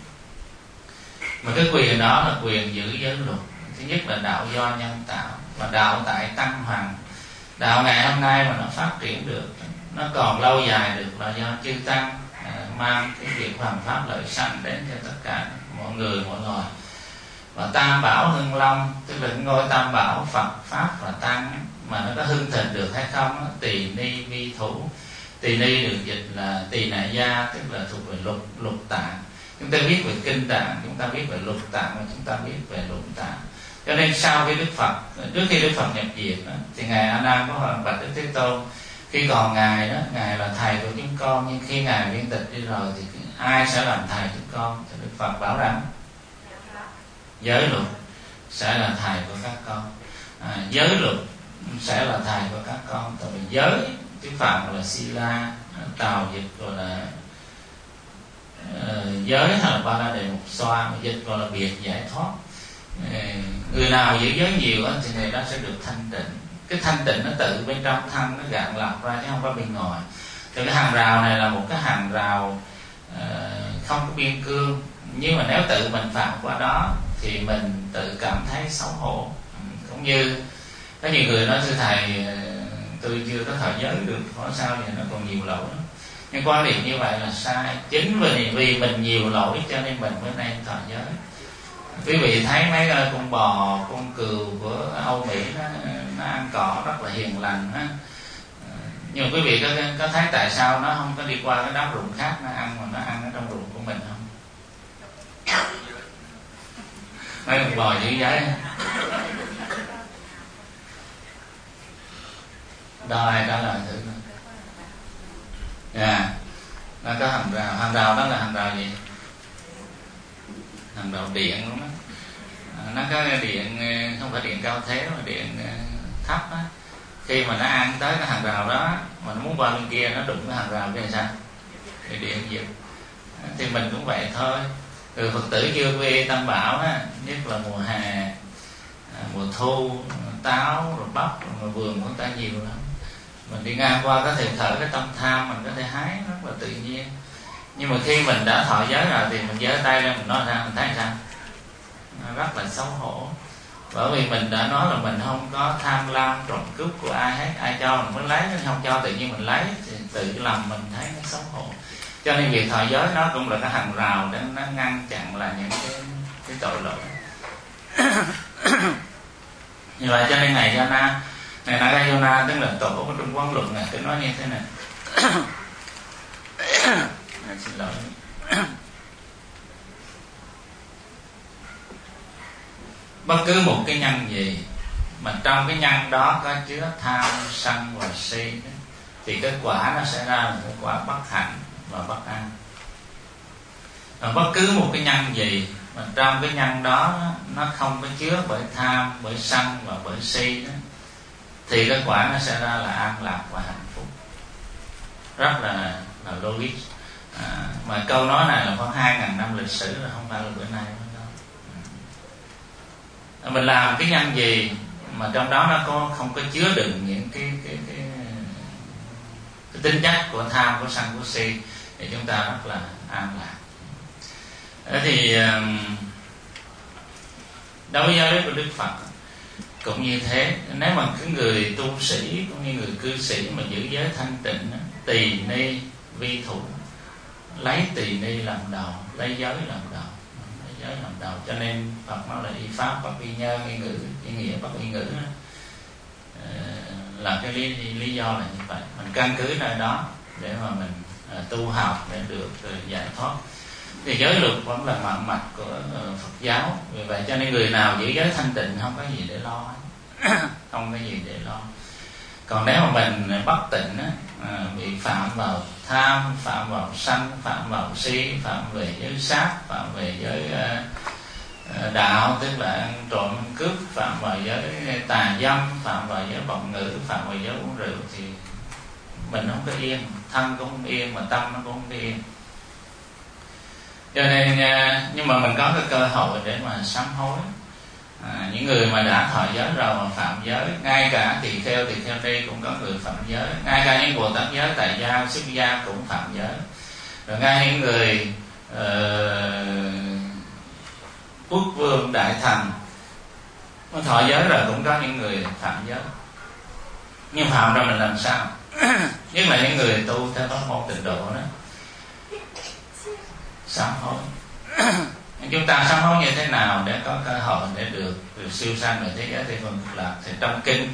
Mà cái quyền đó là quyền giữ giới luật. Thứ nhất là đạo do nhân tạo, và đạo tại tăng hoàng. Đạo ngày hôm nay mà nó phát triển được, nó còn lâu dài được là do chư tăng mang cái việc hoàn pháp lợi sanh đến cho tất cả mọi người mọi loài. Và tam bảo hưng long, tức là ngôi tam bảo Phật pháp và tăng, mà nó có hưng thịnh được hay không, tỳ ni vi thủ. Tỳ ni được dịch là tỳ nại gia, tức là thuộc về lục tạng. chúng ta biết về kinh tạng, chúng ta biết về luật tạng, và chúng ta biết về luận tạng. Cho nên sau khi trước khi Đức Phật nhập diệt đó, thì ngài A Nan có hỏi bạch Đức Thế Tôn, khi còn ngài đó, ngài là thầy của chúng con, nhưng khi ngài viên tịch đi rồi thì ai sẽ làm thầy chúng con? Thì Đức Phật bảo rằng giới luật sẽ là thầy của các con. Giới luật sẽ là thầy của các con. Tại vì giới tiếng Phạn là Sila, Tào dịch gọi là giới hay là Ba La Đề Mục Xoa, mà dịch gọi là biệt giải thoát. Người nào giữ giới nhiều thì người đó sẽ được thanh tịnh. Cái thanh tịnh nó tự bên trong thân nó gạn lọc ra chứ không có bên ngoài. Thì cái hàng rào này là một cái hàng rào không có biên cương, nhưng mà nếu tự mình phạm qua đó thì mình tự cảm thấy xấu hổ. Cũng như có nhiều người nói thưa thầy, tôi chưa có thọ giới được, hỏi sao thì nó còn nhiều lỗi đó. Nhưng quan điểm như vậy là sai. Chính vì mình nhiều lỗi cho nên mình mới nên thọ giới. Quý vị thấy mấy con bò, con cừu của Âu Mỹ nó ăn cỏ rất là hiền lành á. Nhưng mà quý vị có thấy tại sao nó không có đi qua cái đám ruộng khác nó ăn, mà nó ăn ở trong ruộng của mình không? Mấy con bò giữ giới đòi trả lời thử. Nó có hàng rào đó là hàng rào gì? Hàng rào điện đúng không? Nó có điện, không phải điện cao thế mà điện thấp á. Khi mà nó ăn tới cái hàng rào đó mà nó muốn qua bên kia, nó đụng cái hàng rào kia là sao? Thì điện giật. Thì mình cũng vậy thôi. Người Phật tử chưa quy Tam Bảo á, nhất là mùa hè, mùa thu, táo rồi bắp rồi vườn của ta nhiều lắm. Mình đi ngang qua có thể thở cái tâm tham, mình có thể hái rất là tự nhiên. Nhưng mà khi mình đã thọ giới rồi thì mình giơ tay lên mình nói ra, mình thấy sao? Nó rất là xấu hổ. Bởi vì mình đã nói là mình không có tham lam trộm cướp của ai hết. Ai cho mình mới lấy, không cho tự nhiên mình lấy thì tự lòng mình thấy nó xấu hổ. Cho nên việc thọ giới nó cũng là cái hàng rào để nó ngăn chặn là những cái tội lỗi. Như vậy cho nên Ngài Nagarjuna tức là tổ của Trung Quán Luận này, tôi nói như thế này. Xin lỗi. Bất cứ một cái nhân gì mà trong cái nhân đó có chứa tham, sân và si thì kết quả nó sẽ ra là kết quả bất hạnh và bất an. Và bất cứ một cái nhân gì mà trong cái nhân đó nó không có chứa bởi tham, bởi sân và bởi si đó, thì kết quả nó sẽ ra là an lạc và hạnh phúc. Rất là logic. Mà câu nói này là khoảng 2.000 năm lịch sử rồi, không phải là bữa nay đâu. Mình làm cái nhân gì mà trong đó nó không có chứa đựng những cái tính chất của tham, của sân, của si thì chúng ta rất là an lạc. Thì đối với giáo lý của Đức Phật cũng như thế. Nếu mà cái người tu sĩ cũng như người cư sĩ mà giữ giới thanh tịnh, tỳ ni vi thủ, lấy tỳ ni làm đầu, lấy giới làm đầu, giới làm đầu. Cho nên Phật nói là y pháp bất y nhân, y ngữ y nghĩa bất y ngữ, là cái lý do là như vậy. Mình căn cứ nơi đó để mà mình tu học để được giải thoát. Thì giới luật vẫn là mạng mạch của Phật giáo. Vì vậy cho nên người nào giữ giới thanh tịnh không có gì để lo, không có gì để lo. Còn nếu mà mình bất tịnh bị phạm vào tham, phạm vào sân, phạm vào si, phạm về giới sát, phạm về giới đạo, tức là ăn trộm, ăn cướp, phạm vào giới tà dâm, phạm vào giới vọng ngữ, phạm vào giới uống rượu, thì mình không có yên, thân cũng không yên, mà tâm nó cũng không yên. Cho nên nhưng mà mình có cái cơ hội để mà sám hối. Những người mà đã thọ giới rồi mà phạm giới, ngay cả tỳ kheo ni cũng có người phạm giới, ngay cả những Bồ Tát giới tại gia, xuất gia cũng phạm giới, rồi ngay những người quốc vương đại thần mà thọ giới rồi cũng có những người phạm giới. Nhưng phạm ra mình làm sao? Nhất là những người tu theo pháp môn tịnh độ đó, sám hối. Chúng ta sám hối như thế nào để có cơ hội để được siêu sanh về thế giới Tây phương cực lạc? Thì trong kinh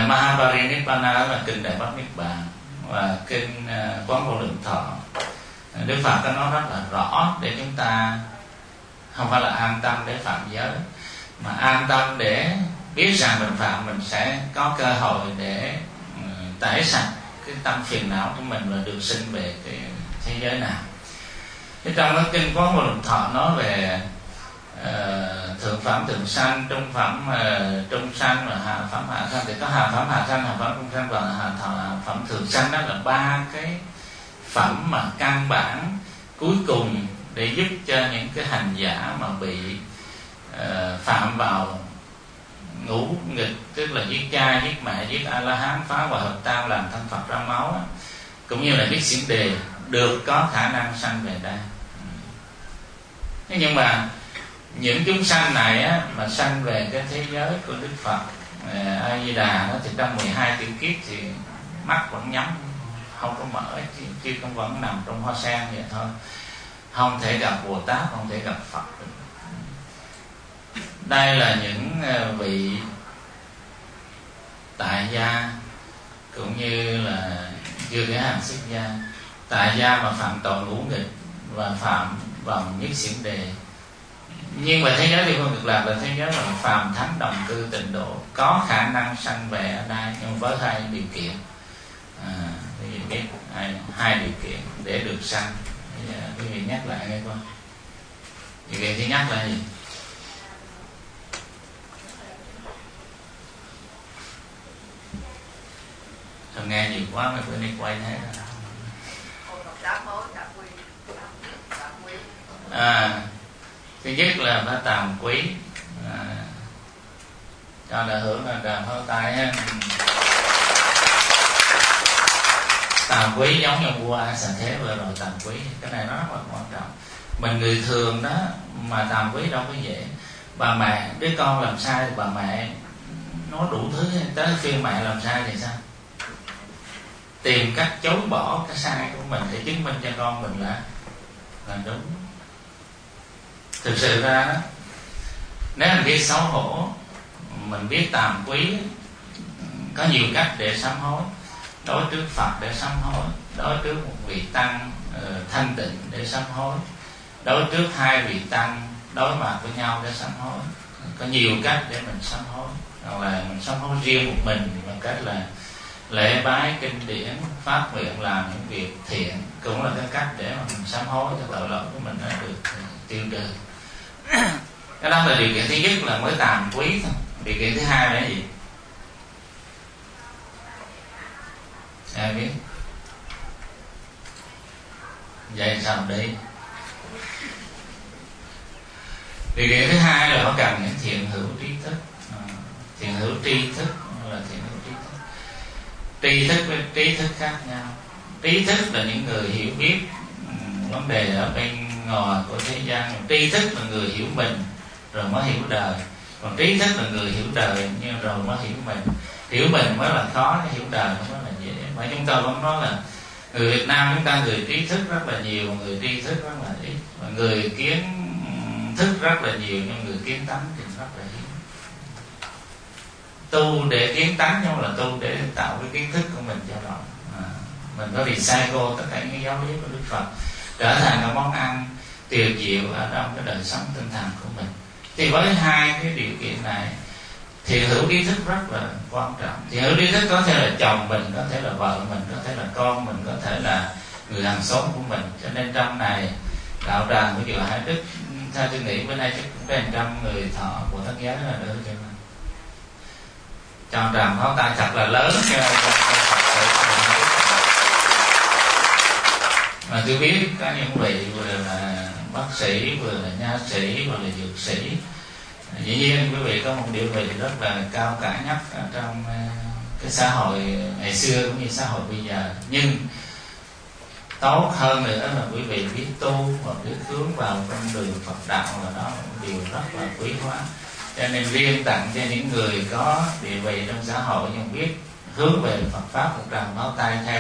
Mahaparinibbana là kinh Đại Bát Niết Bàn, và kinh Quán Vô Lượng Thọ Đức Phật có nói rất là rõ để chúng ta không phải là an tâm để phạm giới, mà an tâm để biết rằng mình phạm, mình sẽ có cơ hội để tẩy sạch cái tâm phiền não của mình và được sinh về cái thế giới nào. Thế trong cái kinh Quán Vô Lượng Thọ nói về thượng phẩm thượng sanh, trung phẩm trung sanh và hạ phẩm hạ sanh. Thì có hạ phẩm hạ sanh, hạ phẩm trung sanh và hạ phẩm thượng sanh. Đó là ba cái phẩm mà căn bản cuối cùng để giúp cho những cái hành giả mà bị phạm vào ngũ nghịch, tức là giết cha, giết mẹ, giết A La Hán, phá hoại hợp tam, làm thân Phật ra máu, cũng như là giết xiển đề, được có khả năng sanh về đây. Thế nhưng mà những chúng sanh này á, mà sanh về cái thế giới của Đức Phật A Di Đà đó, thì trong 12 tiểu kiếp thì mắt vẫn nhắm, không có mở, chứ không vẫn nằm trong hoa sen vậy thôi, không thể gặp Bồ Tát, không thể gặp Phật được. Đây là những vị tại gia cũng như là chưa kể hàng xuất gia. Tại gia mà phạm tội ngũ nghịch và phạm vòng nhất xiển đề. Nhưng mà thế giới địa phương Cực Lạc là thế giới mà phàm thánh đồng cư tịnh độ, có khả năng sanh về ở đây, nhưng với hai điều kiện. Quý vị biết hai điều kiện để được sanh. Quý vị nhắc lại nghe coi. Điều kiện thứ nhất là gì? Thôi nghe nhiều quá mà bữa nay quay thế đó. Thứ nhất là phải tàm quý, cho là hưởng là đàm hơi tay ha. Tàm quý giống như vua A Xà Thế vừa rồi, tàm quý cái này nó rất là quan trọng. Mình người thường đó mà tàm quý đâu có dễ. Bà mẹ, đứa con làm sai thì bà mẹ nói đủ thứ, tới phiên mẹ làm sai thì sao? Tìm cách chối bỏ cái sai của mình để chứng minh cho con mình là đúng. Thực sự ra đó, nếu mình biết xấu hổ, mình biết tàm quý, có nhiều cách để sám hối. Đối trước Phật để sám hối, đối trước một vị tăng thanh tịnh để sám hối, đối trước hai vị tăng đối mặt với nhau để sám hối. Có nhiều cách để mình sám hối. Hoặc là mình sám hối riêng một mình bằng cách là lễ bái kinh điển, phát nguyện làm những việc thiện, cũng là cái cách để mà mình sám hối cho tội lỗi của mình nó được tiêu trừ. Cái đó là điều kiện thứ nhất là mới tàm quý thôi. Điều kiện thứ hai là gì? Ai biết? Vậy sao đi? Điều kiện thứ hai là nó cần những thiện hữu trí thức. Thiện hữu tri thức là thiện hữu trí thức. Tri thức với trí thức khác nhau. Trí thức là những người hiểu biết vấn đề ở bên ngoài của thế gian. Tri thức là người hiểu mình rồi mới hiểu đời. Còn trí thức là người hiểu đời nhưng rồi mới hiểu mình. Hiểu mình mới là khó, hiểu đời mới là dễ. Mà chúng ta vẫn nói là người Việt Nam chúng ta người trí thức rất là nhiều, người tri thức rất là ít. Và người kiến thức rất là nhiều nhưng người kiến tánh thì rất là hiếm. Tu để kiến tánh nhưng là tu để tạo cái kiến thức của mình cho rộng. Mình có recycle tất cả những giáo lý của Đức Phật trở thành cái món ăn tuyệt diệu ở trong cái đời sống tinh thần của mình. Thì với hai cái điều kiện này, thiện hữu trí thức rất là quan trọng. Thiện hữu trí thức có thể là chồng mình, có thể là vợ mình, có thể là con mình, có thể là người hàng xóm của mình. Cho nên trong này đạo tràng của chùa Hải Đức, theo tôi nghĩ bữa nay chắc cũng trên 100 người thọ của Thất Giới là được cho mình. Trong tràng pháo tay thật là lớn cho mà tôi biết có những vị vừa là bác sĩ, vừa là nha sĩ, vừa là dược sĩ. Dĩ nhiên quý vị có một địa vị rất là cao cả nhất ở trong cái xã hội ngày xưa cũng như xã hội bây giờ. Nhưng tốt hơn nữa là quý vị biết tu và biết hướng vào con đường Phật đạo, là đó là một điều rất là quý hóa. Cho nên riêng tặng cho những người có địa vị trong xã hội nhưng biết hướng về Phật pháp, một tràng pháo tay theo.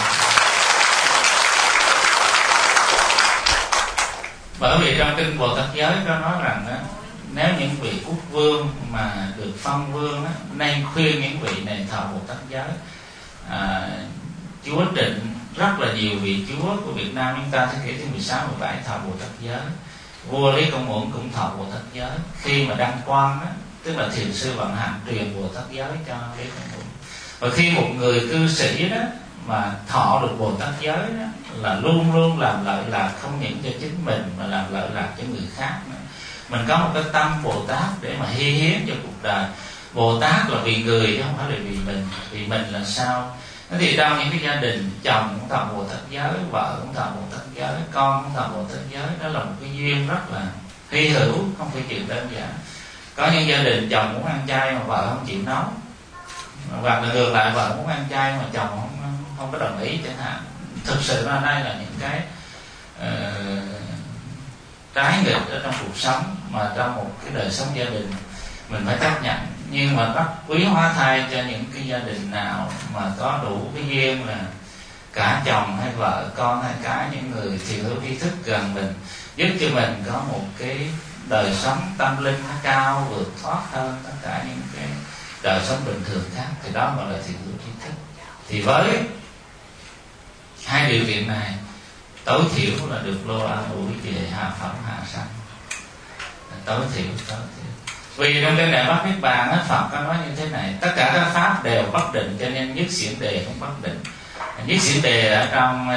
Bởi vì trong kinh Bồ Tát Giới có nói rằng đó, nếu những vị quốc vương mà được phong vương đó, nên khuyên những vị này thọ Bồ Tát Giới. Chúa Trịnh rất là nhiều vị chúa của Việt Nam chúng ta thế kỷ thứ 16, 17 thọ Bồ Tát giới. Vua Lý Công Uẩn cũng thọ Bồ Tát giới. Khi mà đăng quang đó, tức là thiền sư vận hành truyền Bồ Tát giới cho Lý Công Uẩn. Và khi một người cư sĩ đó mà thọ được Bồ Tát giới đó, là luôn luôn làm lợi lạc không những cho chính mình mà làm lợi lạc cho người khác nữa. Mình có một cái tâm Bồ Tát để mà hy hiến cho cuộc đời. Bồ Tát là vì người chứ không phải là vì mình. Vì mình là sao? Thế thì trong những cái gia đình, chồng cũng thọ Bồ Tát giới, vợ cũng thọ Bồ Tát giới, con cũng thọ Bồ Tát giới. Đó là một cái duyên rất là hy hữu, không phải chuyện đơn giản. Có những gia đình chồng muốn ăn chay mà vợ không chịu nấu, hoặc là ngược lại vợ muốn ăn chay mà chồng không có đồng ý chẳng hạn. Thực sự ra đây là những cái trái nghịch ở trong cuộc sống, mà trong một cái đời sống gia đình mình phải chấp nhận. Nhưng mà rất quý hóa thay cho những cái gia đình nào mà có đủ cái duyên là cả chồng hay vợ, con hay cả những người thiện hữu tri thức gần mình, giúp cho mình có một cái đời sống tâm linh nó cao vượt thoát hơn tất cả những cái đời sống bình thường khác, thì đó gọi là thiện hữu tri thức. Thì với hai điều kiện này, tối thiểu là được lô an ủi về hạ phẩm hạ sanh, tối thiểu. Vì trong cái Đại Bát Niết Bàn á, Phật có nói như thế này: tất cả các pháp đều bất định, cho nên nhất xiển đề không bất định. Nhất xiển đề ở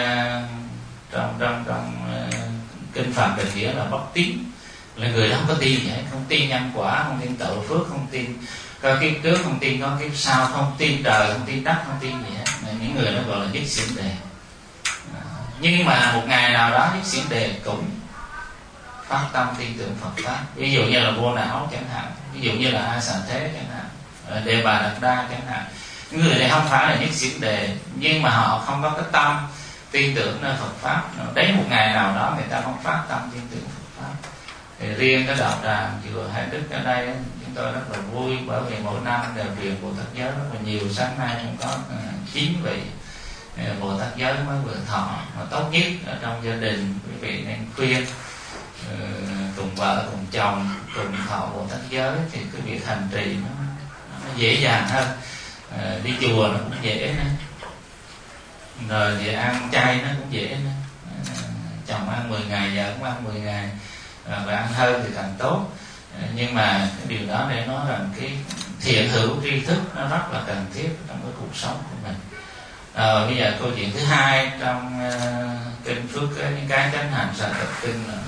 trong kinh Phật định nghĩa là bất tín, là người đó không có tin vậy, không tin nhân quả, không tin tội phước, không tin có kiếp trước, không tin có kiếp sau, không tin trời, không tin đất, không tin gì hết. Những người đó gọi là nhất xiển đề. Nhưng mà một ngày nào đó nhất xiển đề cũng phát tâm tin tưởng Phật pháp. Ví dụ như là Vô Não chẳng hạn, ví dụ như là A Xà Thế chẳng hạn, Đề Bà Đạt Đa chẳng hạn. Những người này không phải là nhất xiển đề, nhưng mà họ không có cái tâm tin tưởng nơi Phật pháp. Đến một ngày nào đó người ta không phát tâm tin tưởng Phật pháp. Thì riêng cái đạo tràng chùa Hải Đức ở đây chúng tôi rất là vui, bởi vì mỗi năm đều truyền Bồ Tát giới rất là nhiều. Sáng nay cũng có 9 vị Bồ Tát giới mới vừa thọ. Mà tốt nhất ở trong gia đình quý vị nên khuyên cùng vợ cùng chồng cùng thọ Bồ Tát giới, thì cái việc hành trì nó dễ dàng hơn. Đi chùa nó cũng dễ nữa, rồi thì ăn chay nó cũng dễ nữa. Chồng ăn 10 ngày, vợ cũng ăn 10 ngày, và ăn hơn thì càng tốt. Nhưng mà cái điều đó để nói rằng cái thiện hữu tri thức nó rất là cần thiết trong cái cuộc sống của mình. Bây giờ câu chuyện thứ hai trong kinh Phước những cái chánh hành xả tập kinh là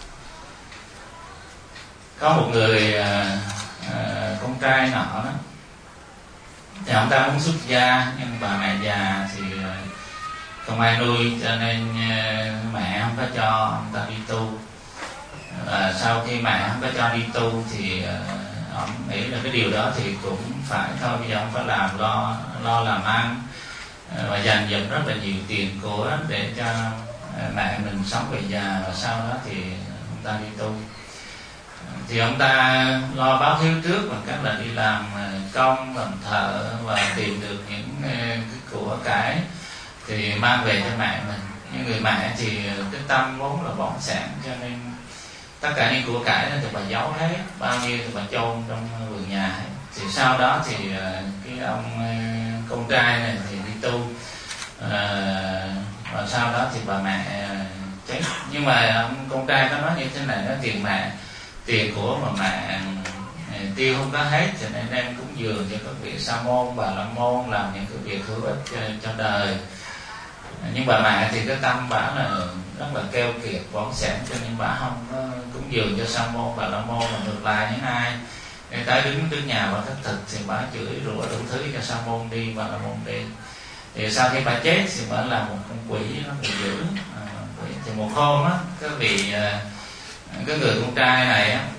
có một người con trai nọ đó, thì ông ta muốn xuất gia, nhưng bà mẹ già thì không ai nuôi, cho nên mẹ không có cho ông ta đi tu. Và sau khi mẹ không có cho đi tu thì ông nghĩ là cái điều đó thì cũng phải thôi, bây giờ ông phải làm lo làm ăn, và dành dụm rất là nhiều tiền của để cho mẹ mình sống về già, và sau đó thì ông ta đi tu. Thì ông ta lo báo hiếu trước bằng cách là đi làm công, làm thợ, và tìm được những cái của cải thì mang về cho mẹ mình. Nhưng người mẹ thì cái tâm vốn là bỏng sẻn, cho nên tất cả những của cải đó thì bà giấu hết, bao nhiêu thì bà chôn trong vườn nhà hết. Thì sau đó thì cái ông con trai này thì đi tu, và sau đó thì bà mẹ chết. Nhưng mà ông con trai có nói như thế này: nó tiền của mà mẹ tiêu không có hết, cho nên em cúng dường cho các vị sa môn, bà la môn, làm những cái việc hữu ích cho đời. Nhưng bà mẹ thì cái tâm bà là rất là keo kiệt, bỏng sẻn, cho nên bà không có cúng dường cho sa môn, bà la môn. Mà ngược lại những ai người ta đứng nhà và thất thực thì bà chửi rủa đủ thứ cho sa môn đi, bà la môn đi. Thì sau khi bà chết thì bà là một con quỷ nó bị dữ. Thì một hôm á, cái người con trai này á,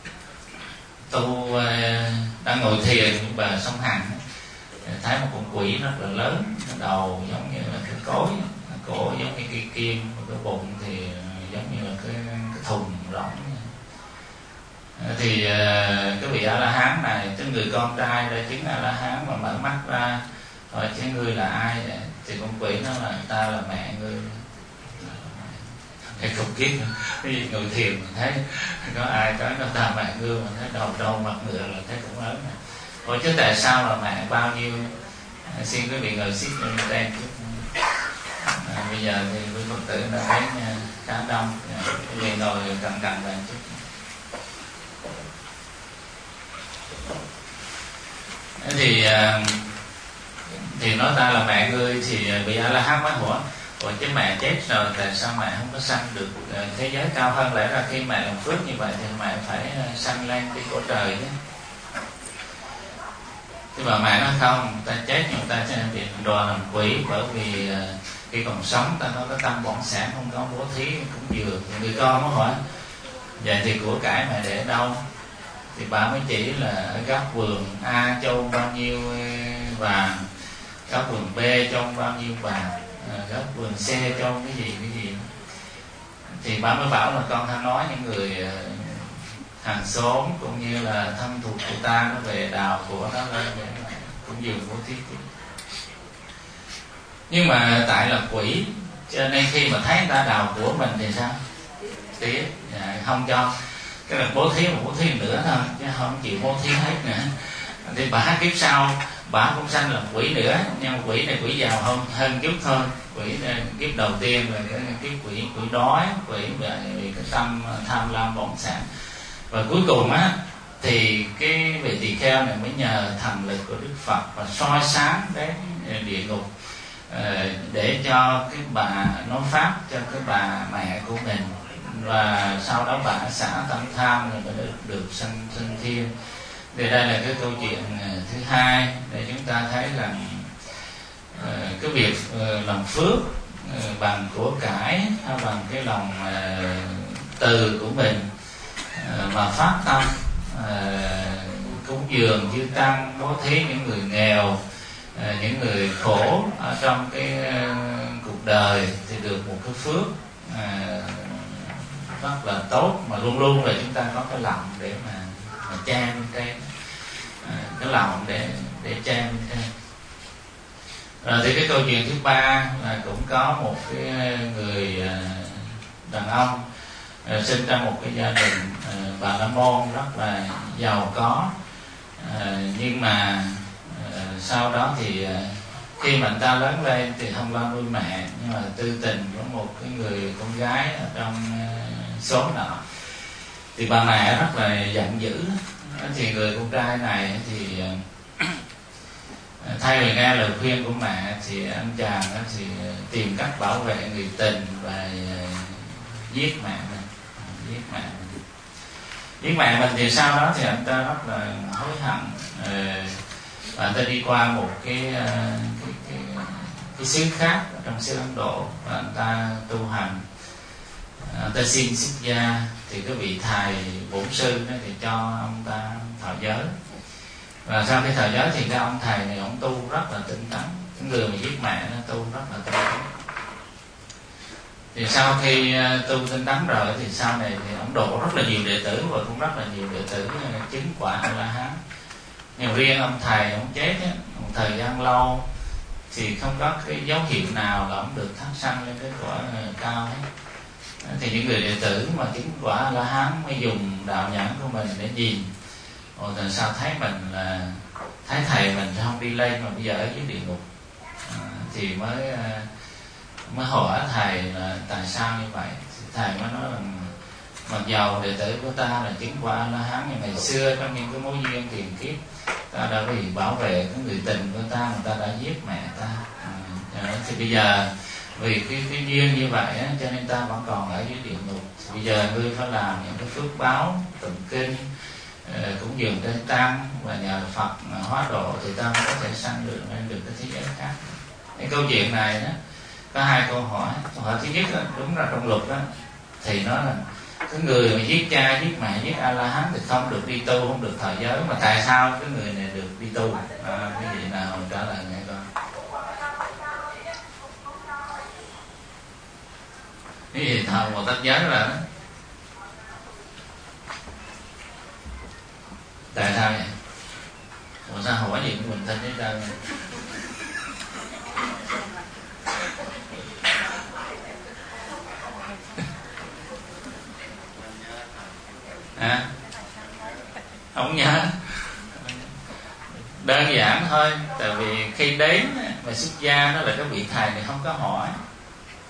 tu đang ngồi thiền bà sông Hằng, thấy một con quỷ rất là lớn, cái đầu giống như là cái cối, cổ giống như cây kim, cái bụng thì giống như là cái thùng rỗng. Thì cái vị A La Hán này, cái người con trai đã chứng A La Hán mà mở mắt ra hỏi: chứ ngươi là ai vậy? Thì con quỷ nó là: ta là mẹ ngươi. Cái không kiếp cái ngồi thiền mình thấy có ai nói nó ta mẹ ngươi, mình thấy đầu trâu mặt ngựa là thấy cũng lớn này. Hỏi chứ tại sao là mẹ bao nhiêu? Xin quý vị ngồi xích lên đây chút. bây giờ thì quý Phật tử đã thấy khá đông, vì ngồi cẩn cẩn lại chút. Thì nói ta là mẹ ngươi, thì vị A La Hán mới hỏi: ủa chứ mẹ chết rồi, tại sao mẹ không có sanh được thế giới cao hơn? Lẽ ra khi mẹ làm phước như vậy thì mẹ phải sanh lên cái cõi trời chứ. Thì bà mẹ nói không, ta chết nhưng ta sẽ bị đọa làm quỷ, bởi vì khi còn sống ta có tâm bổn sản, không có bố thí cũng dường. Người con mới hỏi: vậy thì của cải mẹ để đâu? Thì bà mới chỉ là ở góc vườn A châu bao nhiêu vàng, góc vườn B châu bao nhiêu vàng, góc vườn C châu cái gì. Thì bà mới bảo là con hãy nói những người hàng xóm cũng như là thân thuộc của ta nó về đào của nó lên để cũng dường bố thí. Nhưng mà tại là quỷ cho nên khi mà thấy người ta đào của mình thì sao? Tiếc, không cho. Cái là bố thí nữa thôi, chứ không chịu bố thí hết nữa. Thì bà kiếp sau bà cũng sanh làm quỷ nữa, nhưng mà quỷ này quỷ giàu hơn chút thôi. Quỷ kiếp đầu tiên là cái kiếp quỷ đói, quỷ vì cái tâm tham lam bổn sản. Và cuối cùng á thì cái vị tỳ kheo này mới nhờ thần lực của Đức Phật và soi sáng đến địa ngục, để cho cái bà nói pháp cho cái bà mẹ của mình, và sau đó bà xả tâm tham rồi mới được sanh thiên. Thì đây là cái câu chuyện thứ hai để chúng ta thấy rằng cái việc làm phước bằng của cải hay bằng cái lòng từ của mình, mà phát tâm cúng dường chư tăng, bố thí những người nghèo, những người khổ ở trong cái cuộc đời, thì được một cái phước rất là tốt, mà luôn luôn là chúng ta có cái lòng để mà che bên trên, cái lòng để che bên trên. Rồi thì cái câu chuyện thứ ba là cũng có một cái người đàn ông sinh ra một cái gia đình Bà La Môn rất là giàu có, nhưng mà sau đó thì khi mà người ta lớn lên thì không lo nuôi mẹ, nhưng mà tư tình với một cái người con gái ở trong xóm nọ. Thì bà mẹ rất là giận dữ. Thì người con trai này thì thay vì nghe lời khuyên của mẹ thì anh chàng thì tìm cách bảo vệ người tình và giết mẹ mình. Giết mẹ mình thì sau đó thì anh ta rất là hối hận, và anh ta đi qua một cái xứ khác ở trong xứ Ấn Độ, và anh ta tu hành, anh ta xin xuất gia. Thì cái vị thầy bổn sư đó thì cho ông ta thọ giới, và sau khi thọ giới thì cái ông thầy này ông tu rất là tinh tấn. Cái người mà giết mẹ nó tu rất là tinh tấn. Thì sau khi tu tinh tấn rồi thì sau này thì ông độ rất là nhiều đệ tử, và cũng rất là nhiều đệ tử chứng quả A La Hán. Nhưng riêng ông thầy ông chết á, một thời gian lâu thì không có cái dấu hiệu nào là ông được thác sanh lên cái quả cao hết. Thì những người đệ tử mà chứng quả A La Hán mới dùng đạo nhãn của mình để nhìn, rồi tại sao thấy mình là thấy thầy mình không đi lên mà bây giờ ở dưới địa ngục. Thì mới hỏi thầy là tại sao như vậy. Thì thầy mới nói là mặc dầu đệ tử của ta là chứng quả A La Hán, nhưng ngày xưa trong những cái mối duyên tiền kiếp ta đã vì bảo vệ cái người tình của ta, người ta đã giết mẹ ta. Thì bây giờ vì cái duyên như vậy á, cho nên ta vẫn còn ở dưới địa ngục. Thì bây giờ ngươi phải làm những cái phước báo, tụng kinh, cũng dường trên tăng, và nhờ Phật hóa độ thì ta mới có thể sanh được lên được cái thế giới khác. Cái câu chuyện này đó có hai câu hỏi. Câu hỏi thứ nhất đó, đúng là trong luật đó thì nói là cái người mà giết cha, giết mẹ, giết A La Hán thì không được đi tu, không được thọ giới. Mà tại sao cái người này được đi tu? Cái gì nào trả lời nghe coi. Cái gì thờ một tách giới là đó. Tại sao vậy? Ủa sao hỏi gì của mình tin với ta? Không nhớ. Đơn giản thôi. Tại vì khi đến mà xuất gia đó là cái vị thầy này không có hỏi.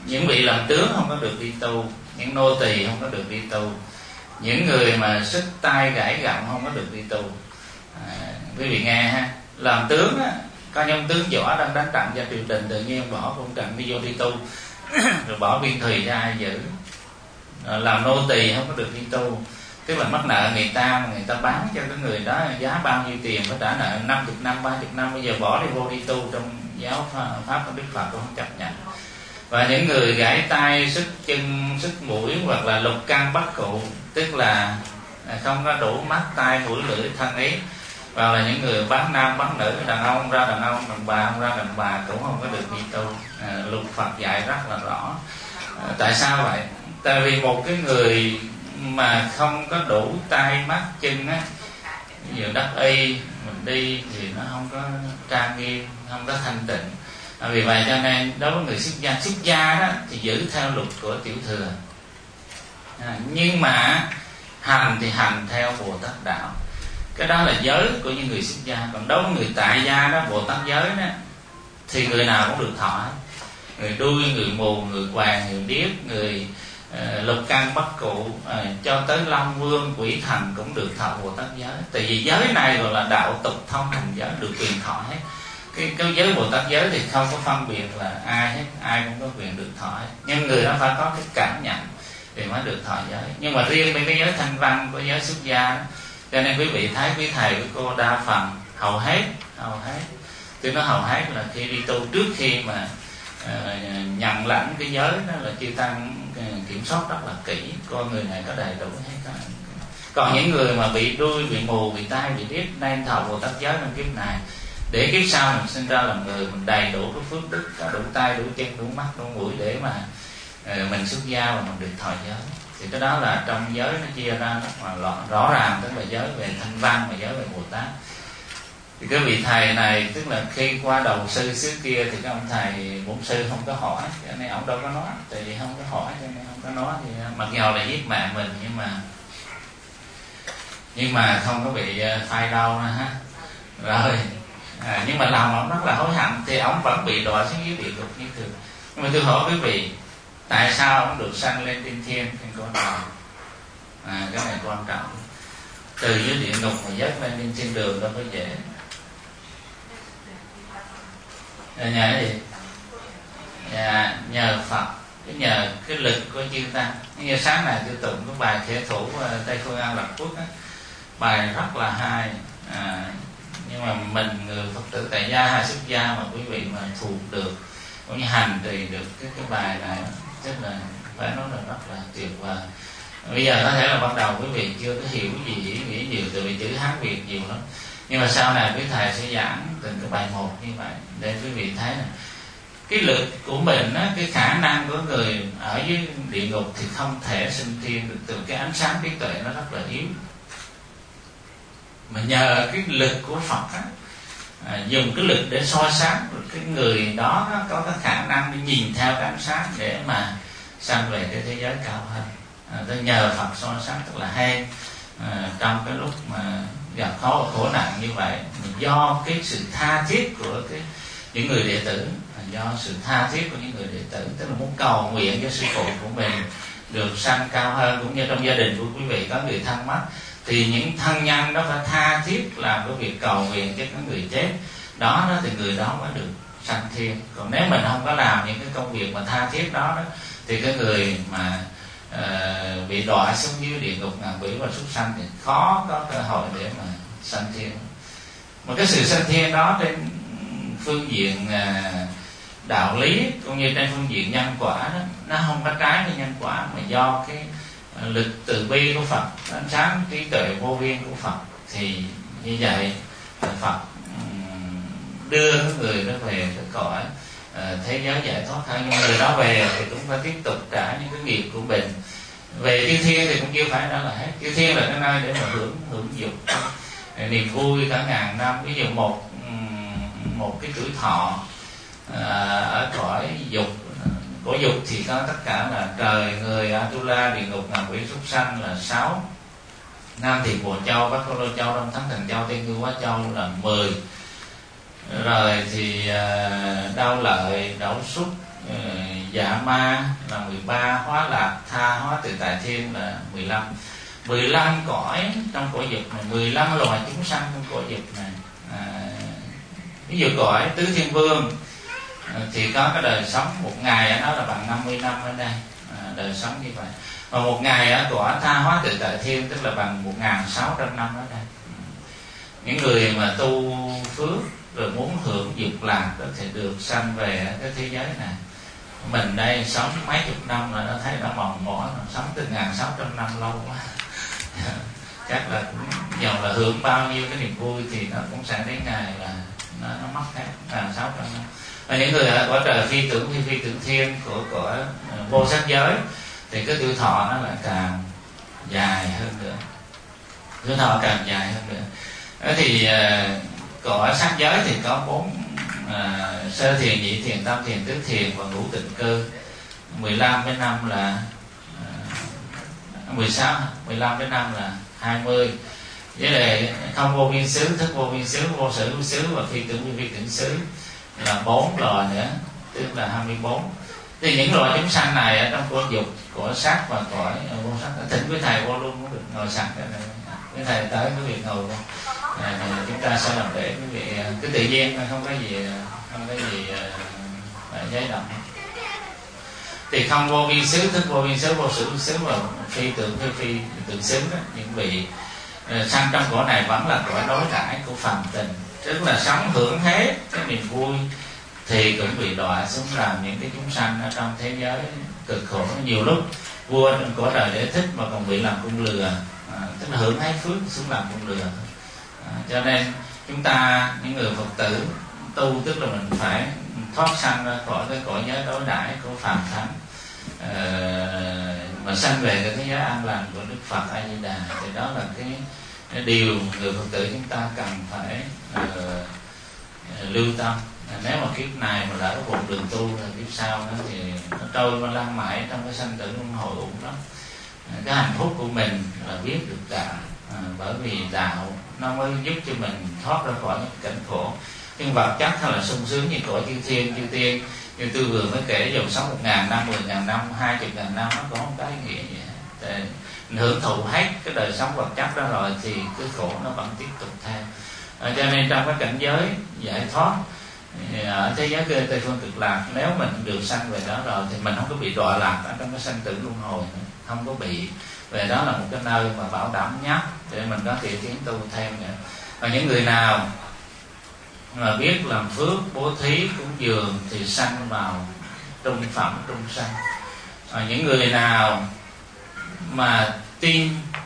những vị làm tướng không có được đi tu, những nô tỳ không có được đi tu, những người mà sức tay gãi gặm không có được đi tu. Quý vị nghe ha, làm tướng á, coi như ông tướng võ đang đánh trận cho triều đình, tự nhiên bỏ quân trận đi vô đi tu rồi bỏ viên thùy ra ai giữ. Làm nô tỳ không có được đi tu, tức là mắc nợ người ta mà người ta bán cho cái người đó giá bao nhiêu tiền, phải trả nợ 50 năm 30 năm, bây giờ bỏ đi vô đi tu trong giáo pháp của Đức Phật cũng không chấp nhận. Và những người gãy tay, sức chân, sức mũi hoặc là lục căn bất cụ, tức là không có đủ mắt tai mũi lưỡi thân ý, và là những người bán nam bán nữ, đàn ông ra đàn ông, đàn bà không ra đàn bà cũng không có được đi tu. Luật Phật dạy rất là rõ. Tại sao vậy? Tại vì một cái người mà không có đủ tay mắt chân á, ví dụ đắc y mình đi thì nó không có trang nghiêm, không có thanh tịnh. Vì vậy cho nên đối với người xuất gia đó thì giữ theo luật của tiểu thừa, nhưng mà hành thì hành theo Bồ Tát đạo. Cái đó là giới của những người xuất gia. Còn đối với người tại gia đó, Bồ Tát giới đó, thì người nào cũng được thọ. Người đuôi, người mù, người quàng, người điếc, người lục căn bất cụ, cho tới Long Vương, quỷ thần cũng được thọ Bồ Tát giới. Tại vì giới này gọi là đạo tục thông hành giới, được quyền thọ hết. Cái giới Bồ Tát giới thì không có phân biệt là ai hết, ai cũng có quyền được thọ hết. Nhưng người đó phải có cái cảm nhận thì mới được thọ giới. Nhưng mà riêng bên cái giới thanh văn của giới xuất gia đó, cho nên quý vị thấy quý thầy quý cô đa phần hầu hết tôi nói hầu hết là khi đi tu, trước khi mà nhận lãnh cái giới đó là chư tăng kiểm soát rất là kỹ, coi người này có đầy đủ hay không. Còn những người mà bị đuôi, bị mù, bị tai, bị điếc, nên thọ Bồ Tát giới trong kiếp này, để kiếp sau mình sinh ra làm người, mình đầy đủ cái phước đức, có đủ tay, đủ chân, đủ mắt, đủ mũi để mà mình xuất gia và mình được thọ giới. Thì cái đó là trong giới nó chia ra rất là rõ ràng, tức là giới về thanh văn và giới về Bồ Tát. Thì cái vị thầy này, tức là khi qua đầu sư xứ kia thì cái ông thầy bổn sư không có hỏi, cho nên ông đâu có nói. Tại vì không có hỏi cho nên không có nói, thì mặc dù là giết mạng mình nhưng mà không có bị phai đau nữa ha. Rồi nhưng mà lòng ông rất là hối hận, thì ông vẫn bị đọa xuống dưới địa ngục như thường. Nhưng mà tôi hỏi quý vị, tại sao ông được sanh lên tiên thiên trên con đường? Cái này quan trọng. Từ dưới địa ngục mà dớt lên trên thiên đường đâu có dễ. Nhờ gì? Nhờ Phật, nhờ cái lực của chư tăng. Như sáng nay tôi tụng cái bài Thể Thủ Tây Phương An Lạc Quốc á, bài rất là hay. Nhưng mà mình người Phật tử tại gia hay xuất gia mà quý vị mà thuộc được, cũng như hành trì được cái bài này, tức là phải nói là rất là tuyệt vời. Bây giờ có thể là ban đầu quý vị chưa có hiểu gì, nghĩ nhiều, từ vì chữ Hán Việt nhiều lắm. Nhưng mà sau này quý thầy sẽ giảng từng cái bài một như vậy để quý vị thấy là cái lực của mình á, cái khả năng của người ở dưới địa ngục thì không thể sinh thiên được, từ cái ánh sáng trí tuệ nó rất là yếu. Mà nhờ cái lực của Phật á, dùng cái lực để soi sáng, cái người đó có cái khả năng để nhìn theo cái ánh sáng để mà sanh về cái thế giới cao hơn. Tôi nhờ Phật soi sáng tức là hay. Trong cái lúc mà gặp khó khổ nạn như vậy, do cái sự tha thiết của những người đệ tử, do sự tha thiết của những người đệ tử, tức là muốn cầu nguyện cho sư phụ của mình được sanh cao hơn, cũng như trong gia đình của quý vị có người thân mất, thì những thân nhân đó phải tha thiết làm cái việc cầu nguyện cho cái người chết đó, thì người đó mới được sanh thiên. Còn nếu mình không có làm những cái công việc mà tha thiết đó, thì cái người mà bị đọa xuống dưới địa ngục ngạ quỷ và súc sanh thì khó có cơ hội để mà sanh thiên. Mà cái sự sanh thiên đó trên phương diện đạo lý cũng như trên phương diện nhân quả đó, nó không có trái với nhân quả, mà do cái lực từ bi của Phật, ánh sáng trí tuệ vô biên của Phật, thì như vậy Phật đưa cái người đó về cái cõi thế giới giải thoát hơn. Nhưng người đó về thì cũng phải tiếp tục trả những cái nghiệp của mình. Về chư thiên thì cũng chưa phải đó là hết. Chư thiên là cái nơi để mà hưởng dụng niềm vui cả ngàn năm. Ví dụ một cái tuổi thọ ở cõi dục, cõi dục thì có tất cả là trời, người, Atula, địa ngục, ngạ quỷ, súc sanh là 6, Nam Thiền Bộ Châu, Bắc Cô Lô Châu, Đông Thắng Thần Châu, Tây Ngưu Quá Châu là 10. Rồi thì đau lợi, đau xúc, dạ ma là 13, hóa lạc tha hóa tự tại thiên là 15. 15 cõi trong cõi dục này, 15 loài chúng sanh trong cõi dục này. Ví dụ cõi tứ thiên vương thì có cái đời sống một ngày ở đó là bằng 50 năm ở đây, đời sống như vậy. Và một ngày ở cõi tha hóa tự tại thiên tức là bằng 1600 năm ở đây. Những người mà tu phước rồi muốn hưởng dục lạc có thể được sanh về cái thế giới này. Mình đây sống mấy chục năm là nó thấy đã mòn mỏi, sống từ 1600 năm lâu quá. Chắc là cũng dầu là hưởng bao nhiêu cái niềm vui thì nó cũng sẽ đến ngày là nó mất hết 1600 năm. Và những người ở cõi trời phi tưởng thiên của vô sắc giới thì cái tuổi thọ nó là càng dài hơn nữa, tuổi thọ càng dài hơn nữa. Đó thì cõi sắc giới thì có 4 sơ thiền, nhị thiền, tam thiền, tứ thiền và ngũ tịnh cư. 15 với 5 là 16, 15 với 5 là 20. Với lại không vô biên xứ, thức vô biên xứ, vô sở hữu xứ và phi tưởng xứ là 4 loài nữa, tức là 24. Thì những loài chúng sanh này ở trong cõi dục, cõi sắc và cõi vô sắc. Thỉnh với thầy vô luôn cũng được, ngồi sẵn với thầy tới quý vị ngồi vô. Chúng ta sẽ làm để quý vị cứ tự nhiên, không có gì giấy động. Thì không vô biên xứ, thức vô biên xứ, vô sở hữu xứ và phi tưởng xứ đó, những vị sanh trong cõi này vẫn là cõi đối đãi của phàm tình, tức là sống hưởng hết cái niềm vui thì cũng bị đọa xuống làm những cái chúng sanh ở trong thế giới cực khổ. Nhiều lúc vua trong cõi đời để thích mà còn bị làm cung lừa, tức là hưởng hết phước xuống làm cung lừa. Cho nên chúng ta những người Phật tử tu tức là mình phải thoát sanh ra khỏi cái cõi giới đối đãi của phàm thánh, mà sanh về cái thế giới an lành của Đức Phật A Di Đà. Thì đó là cái điều người Phật tử chúng ta cần phải lưu tâm. Nếu mà kiếp này mà đã có một đường tu là kiếp sau đó thì nó trôi mà lăn mãi trong cái sanh tử luân hồi uổng lắm. Cái hạnh phúc của mình là biết được đạo, bởi vì đạo nó mới giúp cho mình thoát ra khỏi những cảnh khổ. Nhưng vật chất hay là sung sướng như cõi chư thiên chư tiên, như tôi vừa mới kể, dòng sống 1.000 năm, 10.000 năm, 20.000 năm, nó có một cái ý nghĩa vậy. Để hưởng thụ hết cái đời sống vật chất đó rồi thì cái khổ nó vẫn tiếp tục theo. Cho nên trong cái cảnh giới giải thoát ở thế giới Tây phương cực lạc, nếu mình được sanh về đó rồi thì mình không có bị đọa lạc ở trong cái sanh tử luân hồi nữa, không có bị. Về đó là một cái nơi mà bảo đảm nhất để mình có thể tiến tu thêm nữa. Và những người nào mà biết làm phước, bố thí, cúng dường thì sanh vào trung phẩm, trung sanh. Những người nào mà tin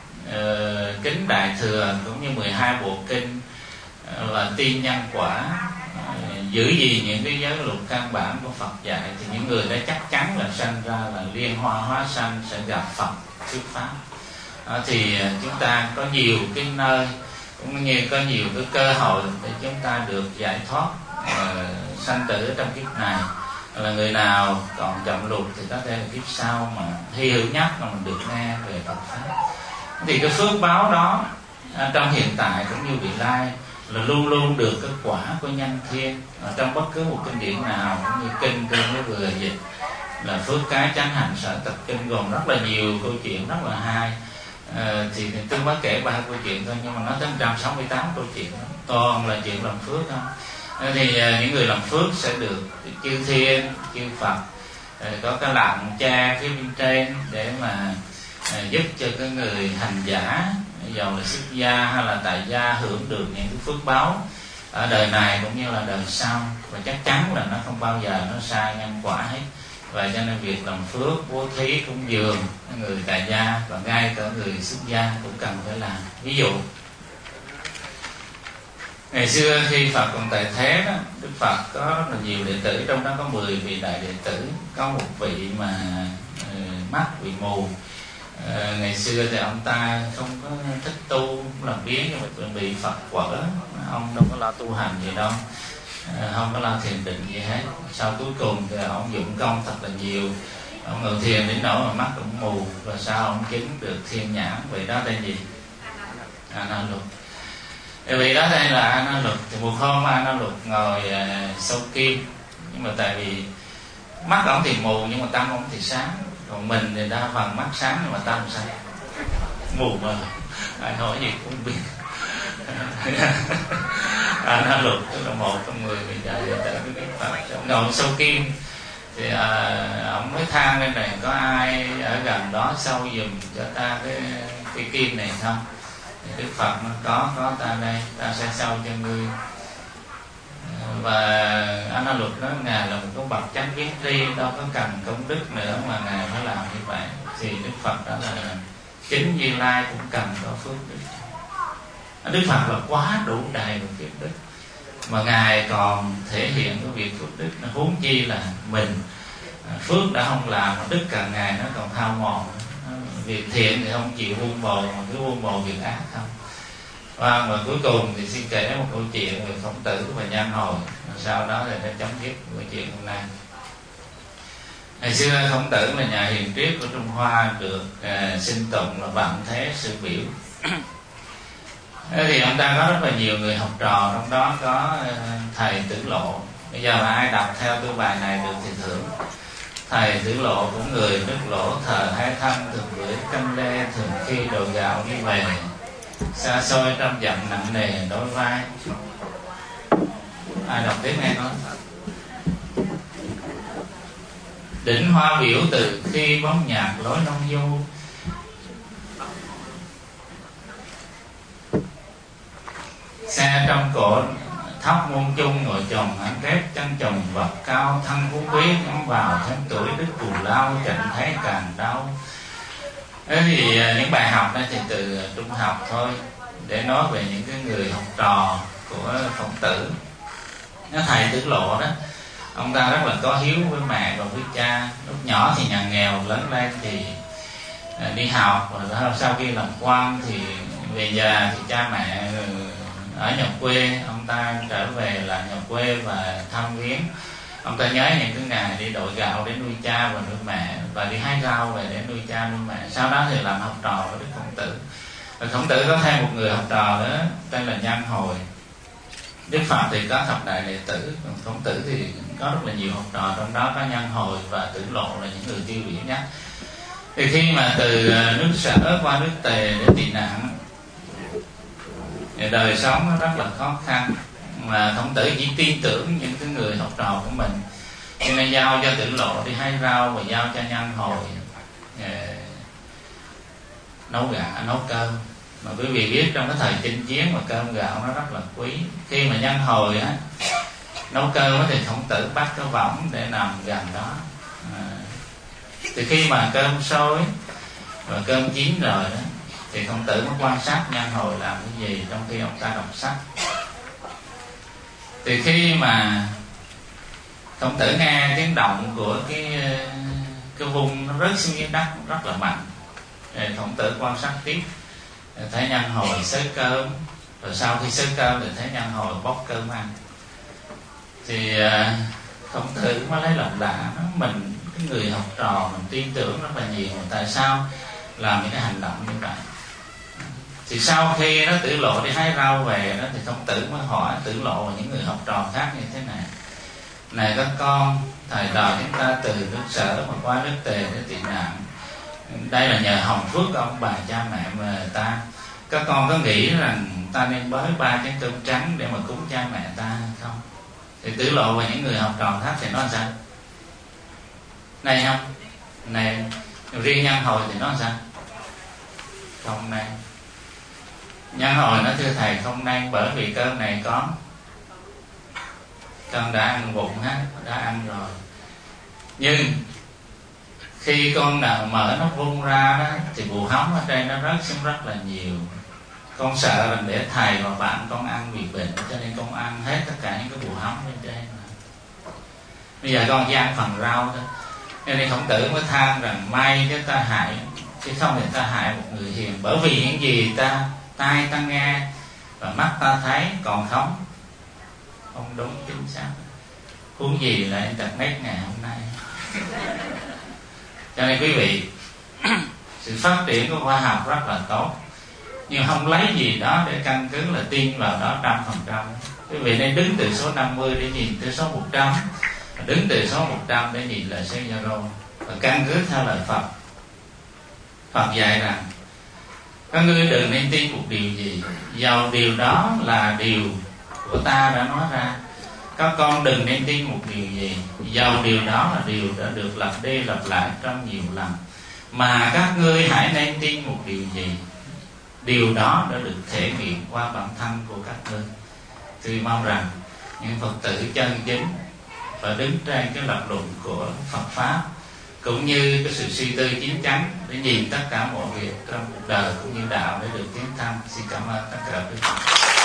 kính Đại Thừa cũng như 12 bộ kinh và tin nhân quả, giữ gì những cái giới luật căn bản của Phật dạy, thì những người đó chắc chắn là sanh ra là liên hoa hóa sanh, sẽ gặp Phật thuyết pháp. Thì chúng ta có nhiều cái nơi cũng như có nhiều cái cơ hội để chúng ta được giải thoát sanh tử trong kiếp này. Là người nào còn chậm lụt thì có thể là kiếp sau mà hy hữu nhất là mình được nghe về Phật pháp. Thì cái phước báo đó trong hiện tại cũng như vị lai là luôn luôn được cái quả của nhân thiên. Ở trong bất cứ một kinh điển nào cũng như kinh mới vừa dịch là phước cái chánh hạnh sở tập kinh, gồm rất là nhiều câu chuyện rất là hay. Thì tôi mới kể 3 câu chuyện thôi, nhưng mà nó tới 168 câu chuyện đó, toàn là chuyện làm phước không. Thì những người làm phước sẽ được chư thiên, chư Phật có cái lặng cha phía bên trên để mà giúp cho cái người hành giả, dầu là xuất gia hay là tại gia, hưởng được những cái phước báo ở đời này cũng như là đời sau. Và chắc chắn là nó không bao giờ nó sai nhân quả hết. Và cho nên việc làm phước, bố thí, cúng dường người tại gia và ngay cả người xuất gia cũng cần phải làm. Ví dụ ngày xưa khi Phật còn tại thế đó, Đức Phật có là nhiều đệ tử, trong đó có 10 vị đại đệ tử. Có một vị mà mắt bị mù. Ngày xưa thì ông ta không có thích tu làm biếng, nhưng mà bị Phật quở, ông đâu có lo tu hành gì đâu, không có lo thiền định gì hết. Sau cuối cùng thì ông dụng công thật là nhiều, ông ngồi thiền đến nỗi mà mắt cũng mù, và sau ông chứng được thiên nhãn. Vậy đó tên gì? A Nan Luật. Vì đó đây là A Nan Luật. Thì một hôm A Nan Luật ngồi sâu kim, nhưng mà tại vì Mắt ông thì mù nhưng mà tâm ông thì sáng. Còn mình thì đa phần mắt sáng nhưng mà tâm sáng. Mù mà ai hỏi gì cũng biết. Nó luật tức là một trong người mình dạy tới cái biết Phật. Ngồi sâu kim thì ông mới than lên này, có ai ở gần đó sâu giùm cho ta cái kim này không? Thì Đức Phật nó có ta đây, ta sẽ sâu cho ngươi. Và anh luật nói ngài là một cái bậc chánh kiến tri, đâu có cần công đức nữa mà ngài phải làm như vậy. Thì Đức Phật đó là chính Như Lai cũng cần có phước đức. Đức Phật là quá đủ đầy một phước đức, mà ngài còn thể hiện cái việc phước đức. Nó huống chi là mình phước đã không làm, mà đức càng ngày nó còn hao mòn. Việc thiện thì không chịu buông bồi, mà cứ buông bồi việc ác không. Và cuối cùng thì xin kể một câu chuyện về Khổng Tử và Nhan Hồi. Sau đó thì đã chấm dứt câu chuyện hôm nay. Ngày xưa Khổng Tử là nhà hiền triết của Trung Hoa, được xưng tụng là vạn thế sư biểu. Thế thì ông ta có rất là nhiều người học trò, trong đó có thầy Tử Lộ. Bây giờ mà ai đọc theo cái bài này được thì thưởng. Thầy Tử Lộ cũng người nước Lỗ, thờ hai thân, thường gửi canh lê, thường khi đồ gạo đi về, xa xôi trăm dặm nặng nề đôi vai. Ai đọc tiếp nghe nói. Đỉnh hoa biểu từ khi bóng nhạc lối nông du, xe trong cổ thóc môn chung, ngồi chồng ăn kép chân chồng vật cao, thân phú quý ngắm vào thêm tuổi đức cù lao, chẳng thấy càng đau. Thế thì những bài học đó thì từ trung học thôi, để nói về những cái người học trò của Khổng Tử. Nó thầy Tử Lộ đó, ông ta rất là có hiếu với mẹ và với cha. Lúc nhỏ thì nhà nghèo, lớn lên thì đi học, và sau khi làm quan thì về nhà thì cha mẹ ở nhà quê, ông ta trở về là nhà quê và thăm viếng. Ông ta nhớ những cái ngày đi đội gạo để nuôi cha và nuôi mẹ, và đi hái rau về để nuôi cha nuôi mẹ. Sau đó thì làm học trò của Đức Khổng Tử. Và Khổng Tử có thêm một người học trò nữa tên là Nhan Hồi. Đức Phật thì có thập đại đệ tử, còn Khổng Tử thì có rất là nhiều học trò, trong đó có Nhan Hồi và Tử Lộ là những người tiêu biểu nhất. Thì khi mà từ nước Sở qua nước Tề để tị nạn, đời sống nó rất là khó khăn, mà Khổng Tử chỉ tin tưởng những cái người học trò của mình, cho nên giao cho Tử Lộ đi hái rau, và giao cho Nhan Hồi nấu gạo, nấu cơm. Mà quý vị biết trong cái thời chinh chiến mà cơm gạo nó rất là quý. Khi mà Nhan Hồi á nấu cơm thì Khổng Tử bắt cái võng để nằm gần đó. Thì khi mà cơm sôi và cơm chín rồi đó, thì Khổng Tử mới quan sát Nhan Hồi làm cái gì trong khi ông ta đọc sách. Thì khi mà Khổng Tử nghe tiếng động của cái vung nó rớt xuống dưới đất rất là mạnh, thì Khổng Tử quan sát tiếp, thấy Nhan Hồi xới cơm, rồi sau khi xới cơm thì thấy Nhan Hồi bóc cơm ăn. Thì Khổng Tử mới lấy lòng lạ, mình cái người học trò mình tin tưởng rất là nhiều, mà tại sao làm những cái hành động như vậy? Thì sau khi nó Tử Lộ đi hái rau về đó, thì Khổng Tử mới hỏi Tử Lộ và những người học trò khác như thế này: này các con, thời đời chúng ta từ nước Sở mà qua nước Tề để tị nạn, đây là nhờ hồng phước của ông bà cha mẹ mà ta. Các con có nghĩ rằng ta nên bới 3 chén cơm trắng để mà cúng cha mẹ ta hay không? Thì Tử Lộ và những người học trò khác thì nói sao? Này không? Này, riêng Nhan Hồi thì nói sao? Không nên. Nhan Hồi nói thưa thầy không nên, bởi vì cơm này con đã ăn bụng ha, đã ăn rồi. Nhưng khi con nào mở nó vung ra đó, thì bù hóng ở đây nó rớt xuống rất là nhiều. Con sợ rằng để thầy và bạn con ăn bị bệnh, cho nên con ăn hết tất cả những cái bù hóng bên trên. Bây giờ con chỉ ăn phần rau thôi. Nên Khổng Tử mới than rằng may chứ ta hại, chứ không thì ta hại một người hiền. Bởi vì những gì tai ta nghe và mắt ta thấy còn không đúng chính xác, huống gì là internet ngày hôm nay. Cho nên quý vị, sự phát triển của khoa học rất là tốt, nhưng không lấy gì đó để căn cứ là tin vào đó 100%. Quý vị nên đứng từ số 50 để nhìn tới số 100, đứng từ số 100 để nhìn lại sách Gia-rô, và căn cứ theo lời Phật. Phật dạy rằng các ngươi đừng nên tin một điều gì, dầu điều đó là điều của ta đã nói ra. Các con đừng nên tin một điều gì, dầu điều đó là điều đã được lặp đi lặp lại trong nhiều lần. Mà các ngươi hãy nên tin một điều gì, điều đó đã được thể nghiệm qua bản thân của các ngươi. Tôi mong rằng những Phật tử chân chính phải đứng trên cái lập luận của Phật Pháp, cũng như cái sự suy tư chín chắn để nhìn tất cả mọi việc trong cuộc đời cũng như đạo để được tiến thân. Xin cảm ơn tất cả quý vị.